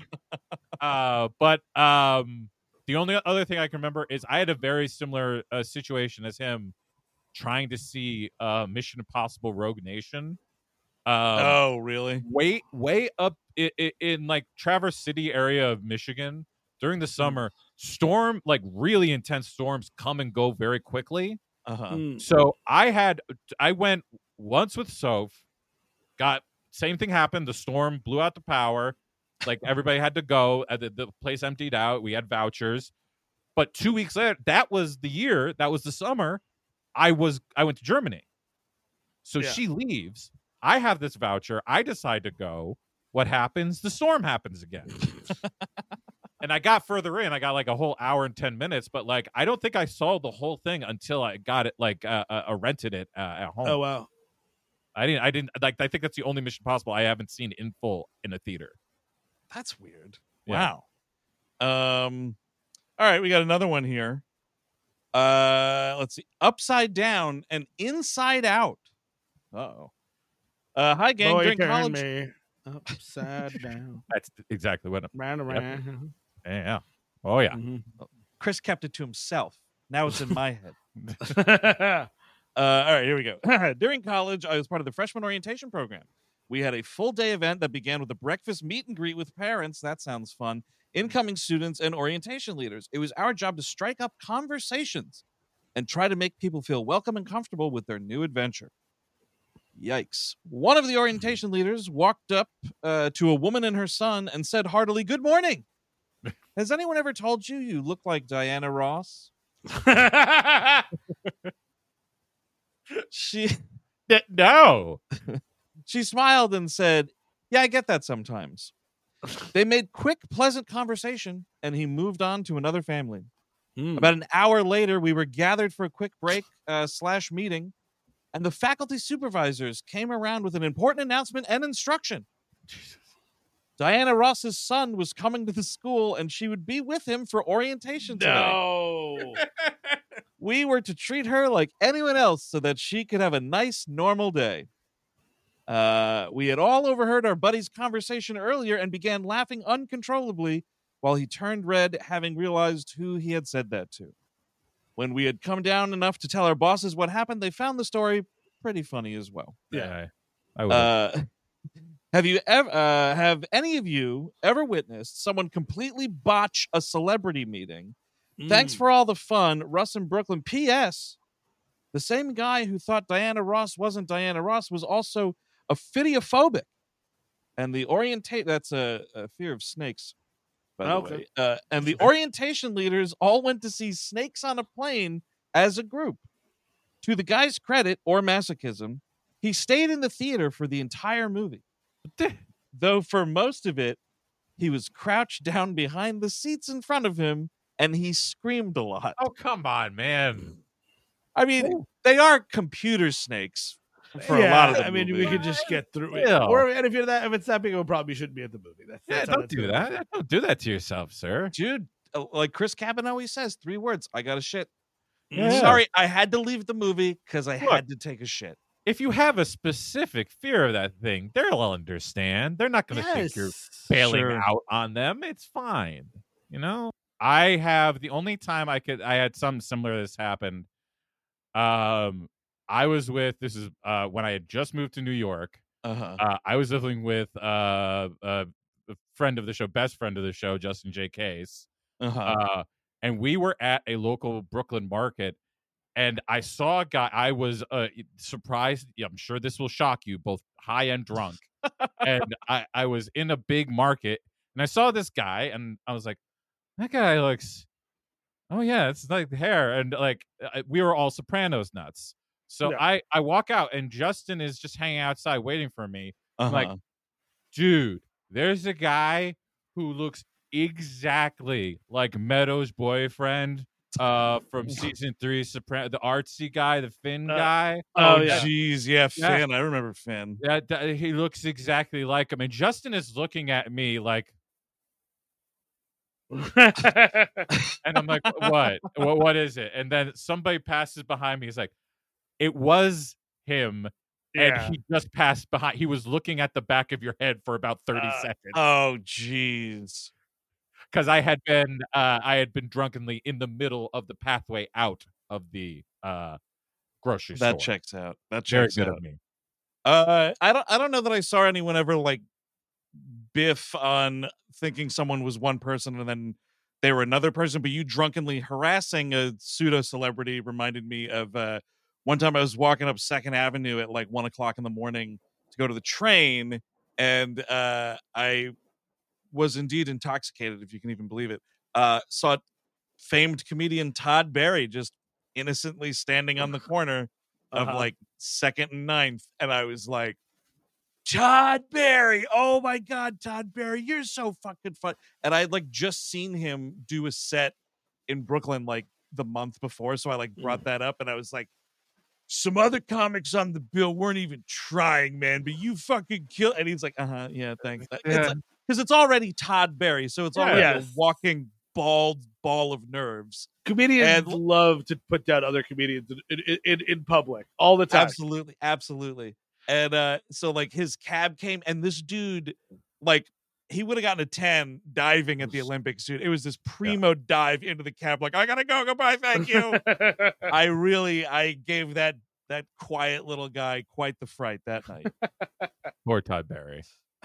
But the only other thing I can remember is I had a very similar situation as him trying to see Mission Impossible Rogue Nation. Oh, really? Way up in like Traverse City area of Michigan during the summer. Storm, like really intense storms come and go very quickly. So I went once with Soph, same thing happened. The storm blew out the power. Like everybody had to go. The place emptied out. We had vouchers. But 2 weeks later, that was the summer, I went to Germany. So she leaves. I have this voucher. I decide to go. What happens? The storm happens again. And I got further in. I got like a whole hour and 10 minutes, but like I don't think I saw the whole thing until I got it rented it at home. Oh wow. I didn't like. I think that's the only Mission Impossible I haven't seen in full in a theater. That's weird. Yeah. Wow. All right, we got another one here. Let's see. Upside Down and Inside Out. Uh-oh. Hi, gang. Boy, During turn college. me upside down. That's exactly what. Round around. Yeah. Oh yeah. Chris kept it to himself. Now it's in my head. All right, here we go. During college, I was part of the freshman orientation program. We had a full-day event that began with a breakfast meet and greet with parents. That sounds fun. Incoming students and orientation leaders. It was our job to strike up conversations and try to make people feel welcome and comfortable with their new adventure. Yikes. One of the orientation leaders walked up to a woman and her son and said heartily, "Good morning. Has anyone ever told you you look like Diana Ross?" No. She smiled and said, "Yeah, I get that sometimes." They made quick, pleasant conversation, and he moved on to another family. About an hour later, we were gathered for a quick break / meeting, and the faculty supervisors came around with an important announcement and instruction. Jesus. Diana Ross's son was coming to the school, and she would be with him for orientation today. No. We were to treat her like anyone else so that she could have a nice, normal day. We had all overheard our buddy's conversation earlier and began laughing uncontrollably while he turned red, having realized who he had said that to. When we had come down enough to tell our bosses what happened, they found the story pretty funny as well. Yeah. I would. Have any of you ever witnessed someone completely botch a celebrity meeting? Thanks for all the fun, Russ in Brooklyn. P.S. The same guy who thought Diana Ross wasn't Diana Ross was also ophidiophobic. And the that's a fear of snakes, by the way. And the orientation leaders all went to see Snakes on a Plane as a group. To the guy's credit, or masochism, he stayed in the theater for the entire movie. Though for most of it, he was crouched down behind the seats in front of him, and he screamed a lot. Oh, come on, man. I mean, they are computer snakes for a lot of the movie. We could just get through it. Yeah. And if it's that big, it probably shouldn't be at the movie. That's don't do that. Don't do that to yourself, sir. Dude, like Chris Cabin always says, 3 words. I got a shit. Yeah. Sorry, I had to leave the movie because I had to take a shit. If you have a specific fear of that thing, they'll understand. They're not going to think you're bailing out on them. It's fine. You know? I have the only time I had something similar to this happened. I was with, when I had just moved to New York. I was living with a friend of the show, best friend of the show, Justin J. Case. And we were at a local Brooklyn market, and I saw a guy. I was surprised. Yeah, I'm sure this will shock you, both high and drunk. And I was in a big market, and I saw this guy, and I was like, that guy looks, oh yeah, it's like the hair. And like we were all Sopranos nuts. So I walk out, and Justin is just hanging outside waiting for me. I'm like, dude, there's a guy who looks exactly like Meadows' boyfriend from season 3 Soprano, the artsy guy, the Finn guy. Geez, yeah, Finn. I remember Finn. Yeah, he looks exactly like him. And Justin is looking at me like, and I'm like, what is it? And then somebody passes behind me. He's like, it was him. And he just passed behind. He was looking at the back of your head for about 30 seconds. Oh, jeez. Because I had been drunkenly in the middle of the pathway out of the grocery store. That checks out. That Very checks good out. of me. I don't know that I saw anyone ever like biff on thinking someone was one person and then they were another person, but you drunkenly harassing a pseudo celebrity reminded me of one time I was walking up 2nd Avenue at like 1:00 in the morning to go to the train, and I was indeed intoxicated, if you can even believe it. Saw famed comedian Todd Barry just innocently standing on the corner of like 2nd and 9th, and I was like, Todd Barry, oh my God, Todd Barry, you're so fucking fun. And I had like just seen him do a set in Brooklyn like the month before, so I like brought that up, and I was like, some other comics on the bill weren't even trying, man, but you fucking kill. And he's like, yeah, thanks. Because it's already Todd Barry, so it's already a walking bald ball of nerves. Comedians love to put down other comedians in public all the time. Absolutely. And so like his cab came, and this dude, like, he would have gotten a 10 diving at the Olympics, dude. It was this primo dive into the cab, like, I gotta go, goodbye, thank you. I gave that quiet little guy quite the fright that night. Poor Todd Barry.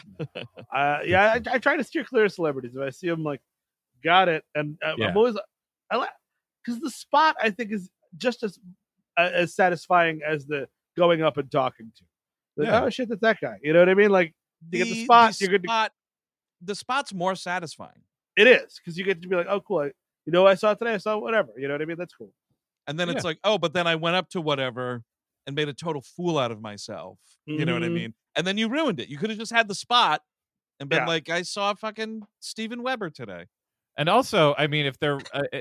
I try to steer clear of celebrities. If I see them, like, got it, and I'm always, I like, because the spot I think is just as satisfying as the going up and talking to. Like, oh shit, that's that guy. You know what I mean? Like, you get the spot, you're good to. The spot's more satisfying. It is, because you get to be like, oh, cool. I saw it today. I saw whatever. You know what I mean? That's cool. And then it's like, oh, but then I went up to whatever and made a total fool out of myself. You know what I mean? And then you ruined it. You could have just had the spot and been like, I saw fucking Steven Weber today. And also, I mean, if they're,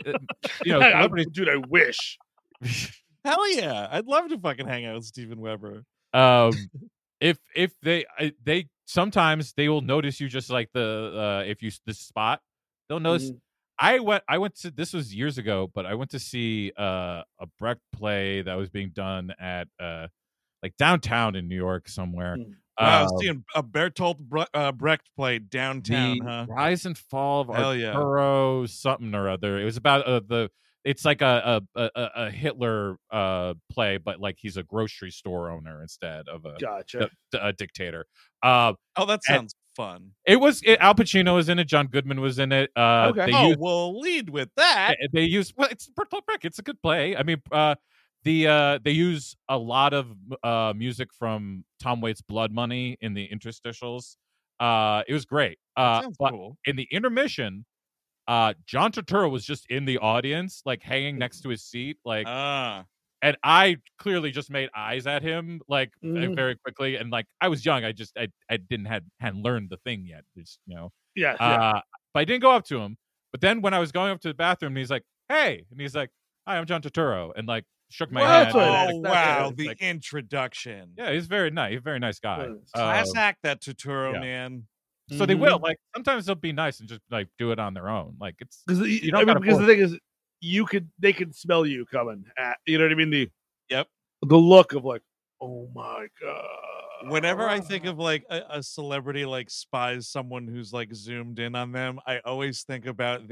dude, I wish. Hell yeah. I'd love to fucking hang out with Steven Weber. If they sometimes they will notice you, just like if you the spot, they'll notice. I went to, this was years ago, but I went to see a Brecht play that was being done at like downtown in New York somewhere. I was seeing a Bertolt Brecht play downtown. The Rise and Fall of Arturo something or other. It was about it's like a Hitler play, but like he's a grocery store owner instead of a dictator. That sounds fun. It was Al Pacino was in it. John Goodman was in it. We'll lead with that. They use it's Bertolt Brecht. It's a good play. I mean, they use a lot of music from Tom Waits' Blood Money in the interstitials. It was great. But cool. In the intermission, John Turturro was just in the audience, like hanging next to his seat, like, and I clearly just made eyes at him, like very quickly, and like I was young, I hadn't learned the thing yet, just, but I didn't go up to him. But then when I was going up to the bathroom, he's like, "Hey," and he's like, "Hi, I'm John Turturro," and like shook my hand. Oh wow, the like, introduction. Yeah, he's very nice. He's a very nice guy. Class act, that Turturro man. So they will, like, sometimes they'll be nice and just like do it on their own. Like, it's because the thing is, they can smell you coming at, you know what I mean? The look of like, oh my God. Whenever I think of like a celebrity like spies someone who's like zoomed in on them, I always think about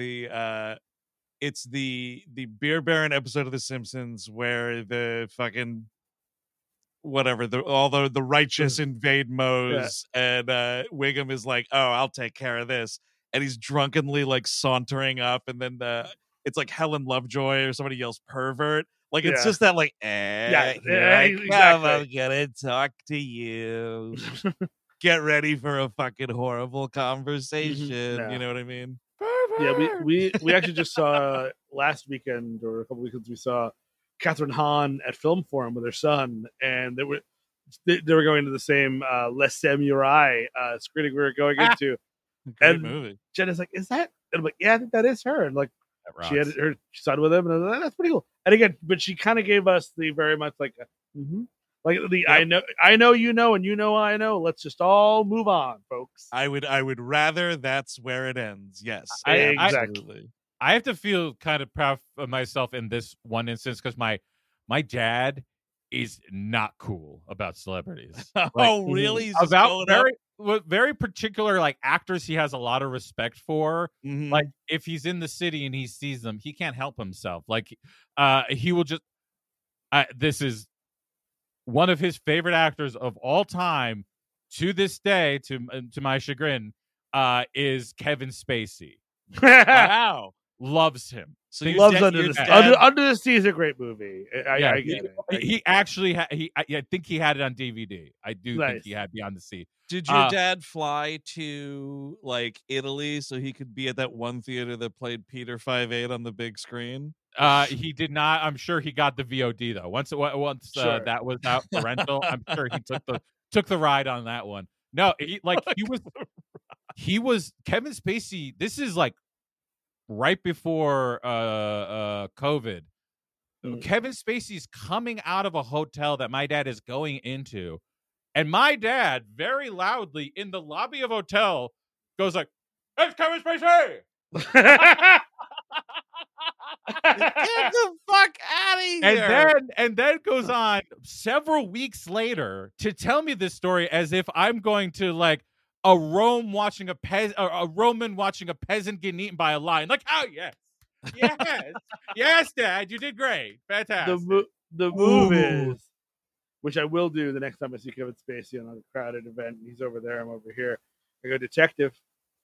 it's the Beer Baron episode of The Simpsons where the fucking whatever, the righteous invade Mose, and Wiggum is like, oh, I'll take care of this, and he's drunkenly like sauntering up, and then it's like Helen Lovejoy or somebody yells pervert. Like it's just that like, exactly. I'm gonna talk to you. Get ready for a fucking horrible conversation. You know what I mean? Yeah, we actually just saw last weekend or a couple weekends, we saw Catherine Hahn at Film Forum with her son, and they were going to the same Les Samurai screening we were going into. Great movie. Jenna's like, "Is that?" And I'm like, "Yeah, I think that is her." And like, she had her son with him, and I was like, "That's pretty cool." And again, but she kind of gave us the very much like, like the I know you know, and you know I know. Let's just all move on, folks. I would rather that's where it ends. Yes, exactly. I have to feel kind of proud of myself in this one instance because my dad is not cool about celebrities. Oh, really? He's about very particular like actors he has a lot of respect for. Like if he's in the city and he sees them, he can't help himself. Like he will just this is one of his favorite actors of all time to this day, to my chagrin, is Kevin Spacey. Wow. Loves him. So he loves Under the Sea. Under the Sea is a great movie. I get it. He actually I think he had it on DVD. I do think he had Beyond the Sea. Did your dad fly to like Italy so he could be at that one theater that played Peter 5'8" on the big screen? He did not. I'm sure he got the VOD though. Once that was out for rental, I'm sure he took the ride on that one. No, he was Kevin Spacey. This is like right before COVID. Kevin Spacey's coming out of a hotel that my dad is going into, and my dad very loudly in the lobby of hotel goes like, "It's Kevin Spacey!" Get the fuck out of here! And then goes on several weeks later to tell me this story as if I'm going to like a Roman watching a peasant getting eaten by a lion. Like, oh yes, yes, Dad, you did great, fantastic. The move is, which I will do the next time I see Kevin Spacey on a crowded event. He's over there, I'm over here. I go, detectives.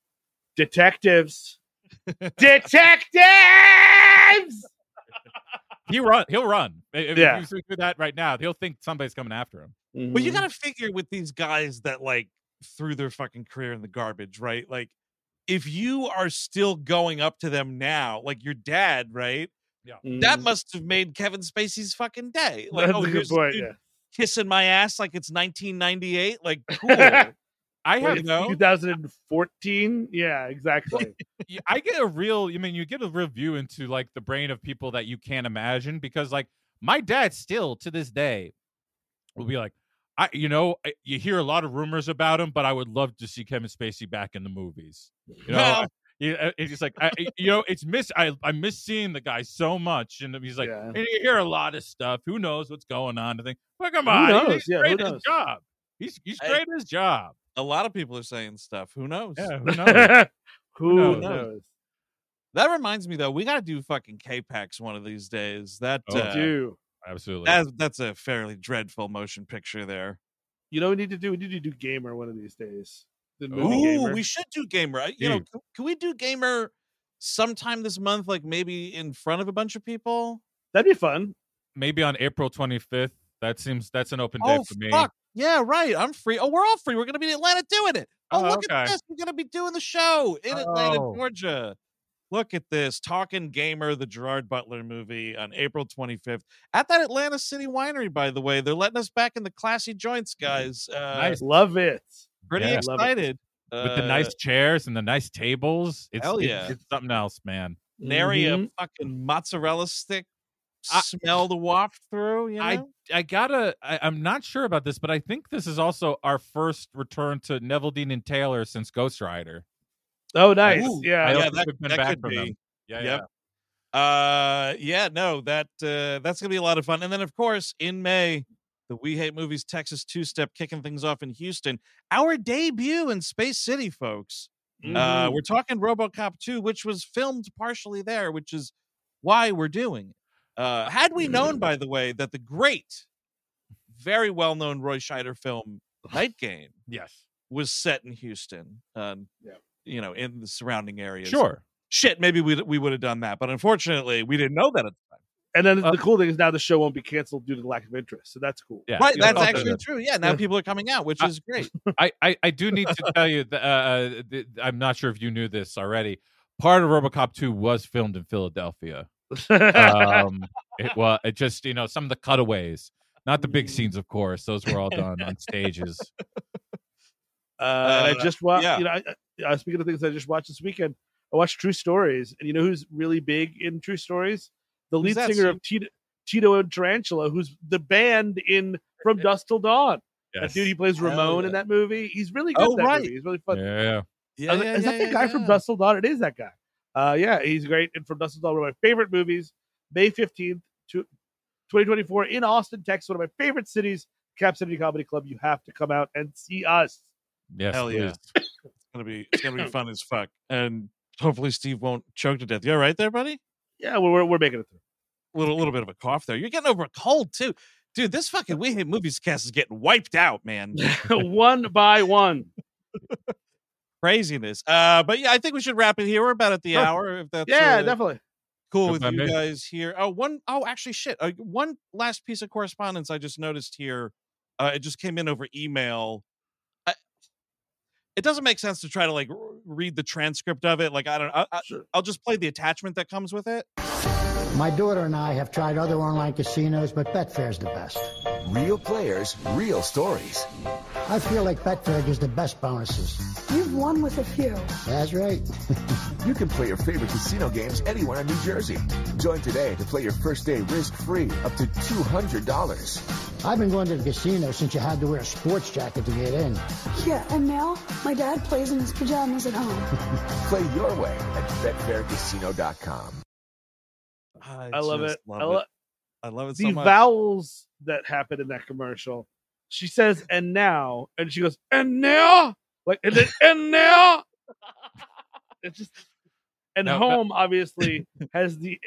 He'll run. If you do that right now, he'll think somebody's coming after him. But you got to figure with these guys that like threw their fucking career in the garbage, right? Like if you are still going up to them now, like your dad, right? Yeah. That must have made Kevin Spacey's fucking day. Like, that's a good point, kissing my ass like it's 1998. Like, cool. I have 2014. Yeah, exactly. I get a real, you get a real view into like the brain of people that you can't imagine, because like my dad still to this day will be like, you hear a lot of rumors about him, but I would love to see Kevin Spacey back in the movies. It's just like, I miss seeing the guy so much. And he's like, and you hear a lot of stuff. Who knows what's going on? I think, well, come on. He's great at his job. He's great at his job. A lot of people are saying stuff. Who knows? Yeah, who knows? Who knows? That reminds me, though, we got to do fucking K-Pax one of these days. Absolutely. That's a fairly dreadful motion picture there. You know what we need to do? We need to do Gamer one of these days. We should do Gamer. Can we do Gamer sometime this month, like maybe in front of a bunch of people? That'd be fun. Maybe on April 25th. That's an open day for me. Fuck. Yeah, right. I'm free. Oh, we're all free. We're going to be in Atlanta doing it. Look at this. We're going to be doing the show in Atlanta, Georgia. Look at this. Talking Gamer, the Gerard Butler movie on April 25th at that Atlanta City Winery, by the way. They're letting us back in the classy joints, guys. Nice. Love it. Pretty excited. With the nice chairs and the nice tables. It's something else, man. Nary a fucking mozzarella stick smell to waft through, I'm not sure about this, but I think this is also our first return to Neville Dean and Taylor since Ghost Rider. Oh, nice. That could be. That's gonna be a lot of fun. And then of course in May, the We Hate Movies Texas two-step kicking things off in Houston. Our debut in Space City, folks. We're talking RoboCop 2, which was filmed partially there, which is why we're doing it. Had we known, by the way, that the great, very well-known Roy Scheider film, Night Game, Yes. was set in Houston, you know, in the surrounding areas. Sure. Shit, maybe we would have done that, but unfortunately, we didn't know that at the time. And then the cool thing is now the show won't be canceled due to the lack of interest, so that's cool. Yeah, right, that's actually true. Yeah, now people are coming out, which is great. I do need to tell you that I'm not sure if you knew this already. Part of RoboCop 2 was filmed in Philadelphia. It just, you know, some of the cutaways, not the big scenes, of course. Those were all done on stages. And I just watched. You know, speaking of things I just watched this weekend, I watched True Stories, and you know who's really big in True Stories? The lead singer of Tito and Tarantula, who's the band in From Dusk Till Dawn. Yes. That dude, he plays Ramon in that movie. He's really good in that movie. He's really fun. Yeah. Is that the guy from Dusk Till Dawn? It is that guy. Yeah, he's great. And From Dusk Till Dawn, one of my favorite movies. May 15th, 2024 in Austin, Texas, one of my favorite cities. Cap City Comedy Club. You have to come out and see us. Yes, hell yeah! It's gonna be fun as fuck, and hopefully Steve won't choke to death. You all right there, buddy? Yeah, we're making it through. Little bit of a cough there. You're getting over a cold too, dude. This fucking We Hate Movies cast is getting wiped out, man. One by one. Craziness. But yeah, I think we should wrap it here. We're about at the hour. If that's definitely cool with you guys here. Actually, shit. One last piece of correspondence I just noticed here. It just came in over email. It doesn't make sense to try to like read the transcript of it. Like, I don't know. I'll just play the attachment that comes with it. My daughter and I have tried other online casinos, but Betfair's the best. Real players, real stories. I feel like Betfair gives the best bonuses. You've won with a few. That's right. You can play your favorite casino games anywhere in New Jersey. Join today to play your first day risk-free up to $200. I've been going to the casino since you had to wear a sports jacket to get in. Yeah, and now my dad plays in his pajamas at home. Play your way at betfaircasino.com. I love it. I love it the so much. vowels that happen in that commercial. She says, and now, and she goes, and now, like, and then, and now. It's just, and home obviously has the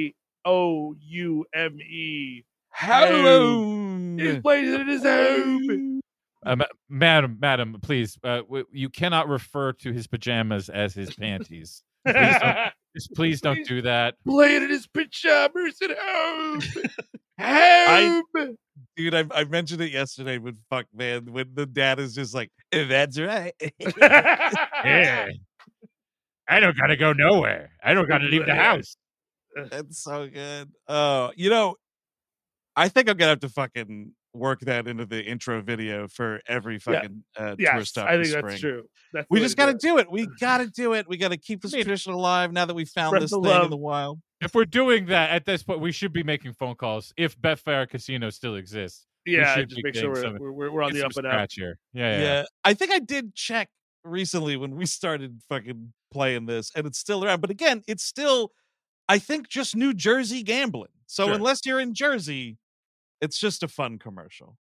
AOUME. Home. His place in his home. Madam, please, you cannot refer to his pajamas as his panties. Please don't do that. Playing in his pajamas at home. Home. Dude, I mentioned it yesterday, but fuck, man, when the dad is just like, that's right. Yeah. I don't gotta go nowhere. I don't gotta leave the house. That's so good. You know, I think I'm gonna have to fucking work that into the intro video for every fucking tour stop. I think that's true. We just got to do it. We got to do it. We got to keep this tradition alive now that we found this thing in the wild. If we're doing that at this point, we should be making phone calls if Betfair Casino still exists. Yeah, just make sure we're on the up and up here. Yeah. I think I did check recently when we started fucking playing this, and it's still around. But again, it's still, I think, just New Jersey gambling. So unless you're in Jersey, it's just a fun commercial.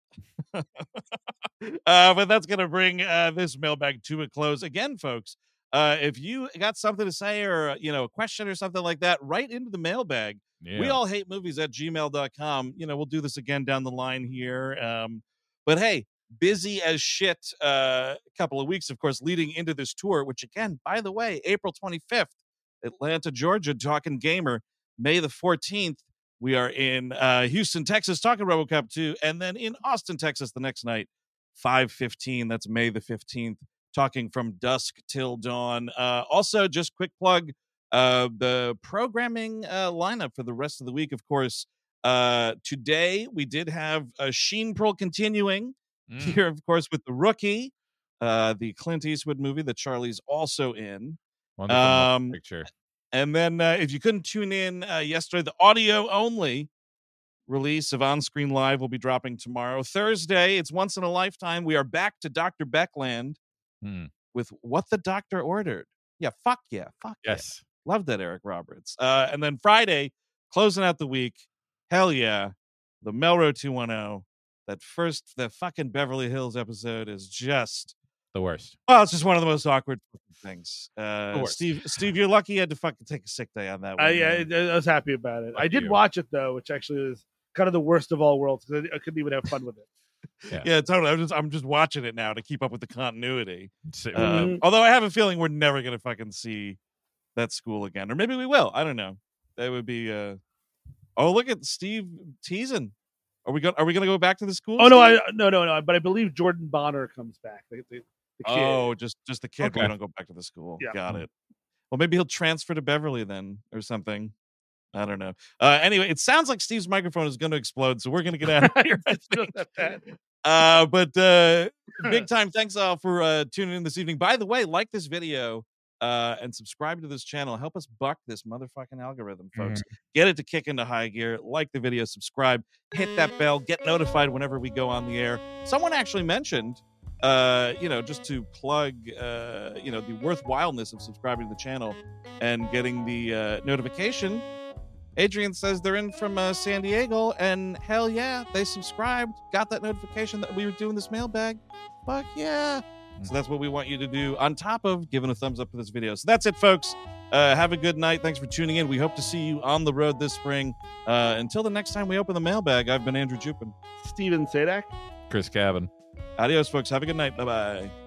But that's going to bring this mailbag to a close. Again, folks, if you got something to say or, a question or something like that, write into the mailbag. Yeah. We all hate movies at gmail.com. We'll do this again down the line here. But hey, busy as shit a couple of weeks, of course, leading into this tour, which again, by the way, April 25th, Atlanta, Georgia, Talking Gamer, May the 14th. We are in Houston, Texas, talking RoboCop 2, and then in Austin, Texas, the next night, 5/15. That's May the 15th, talking From Dusk Till Dawn. Also, just quick plug, the programming lineup for the rest of the week, of course. Today, we did have Sheen Pearl continuing here, of course, with The Rookie, the Clint Eastwood movie that Charlie's also in. Wonderful picture. And then if you couldn't tune in yesterday, the audio only release of On Screen Live will be dropping tomorrow. Thursday, it's Once in a Lifetime. We are back to Dr. Beckland with What the Doctor Ordered. Yeah, fuck yeah. Fuck yes. Yeah. Love that, Eric Roberts. And then Friday, closing out the week, hell yeah, the Melrose 210. That fucking Beverly Hills episode is just the worst. Oh, it's just one of the most awkward things. Steve, you're lucky you had to fucking take a sick day on that one. I was happy about it. I did watch it though, which actually is kind of the worst of all worlds because I couldn't even have fun with it. Yeah, totally. I'm just watching it now to keep up with the continuity. Although I have a feeling we're never gonna fucking see that school again, or maybe we will. I don't know. That would be. Oh, look at Steve teasing. Are we gonna go back to the school? Oh no, no. But I believe Jordan Bonner comes back. The kid. Oh, just the kid. Okay. We don't go back to the school. Yeah. Got it. Well, maybe he'll transfer to Beverly then, or something. I don't know. Anyway, it sounds like Steve's microphone is going to explode, so we're going to get out of here. But big time thanks all for tuning in this evening. By the way, like this video and subscribe to this channel. Help us buck this motherfucking algorithm, folks. Get it to kick into high gear. Like the video, subscribe, hit that bell, get notified whenever we go on the air. Someone actually mentioned, just to plug, the worthwhileness of subscribing to the channel and getting the notification. Adrian says they're in from San Diego, and hell yeah, they subscribed, got that notification that we were doing this mailbag. Fuck yeah. So that's what we want you to do, on top of giving a thumbs up to this video. So that's it, folks. Have a good night. Thanks for tuning in. We hope to see you on the road this spring. Until the next time we open the mailbag, I've been Andrew Jupin. Steven Sadak. Chris Cabin. Adios, folks. Have a good night. Bye-bye.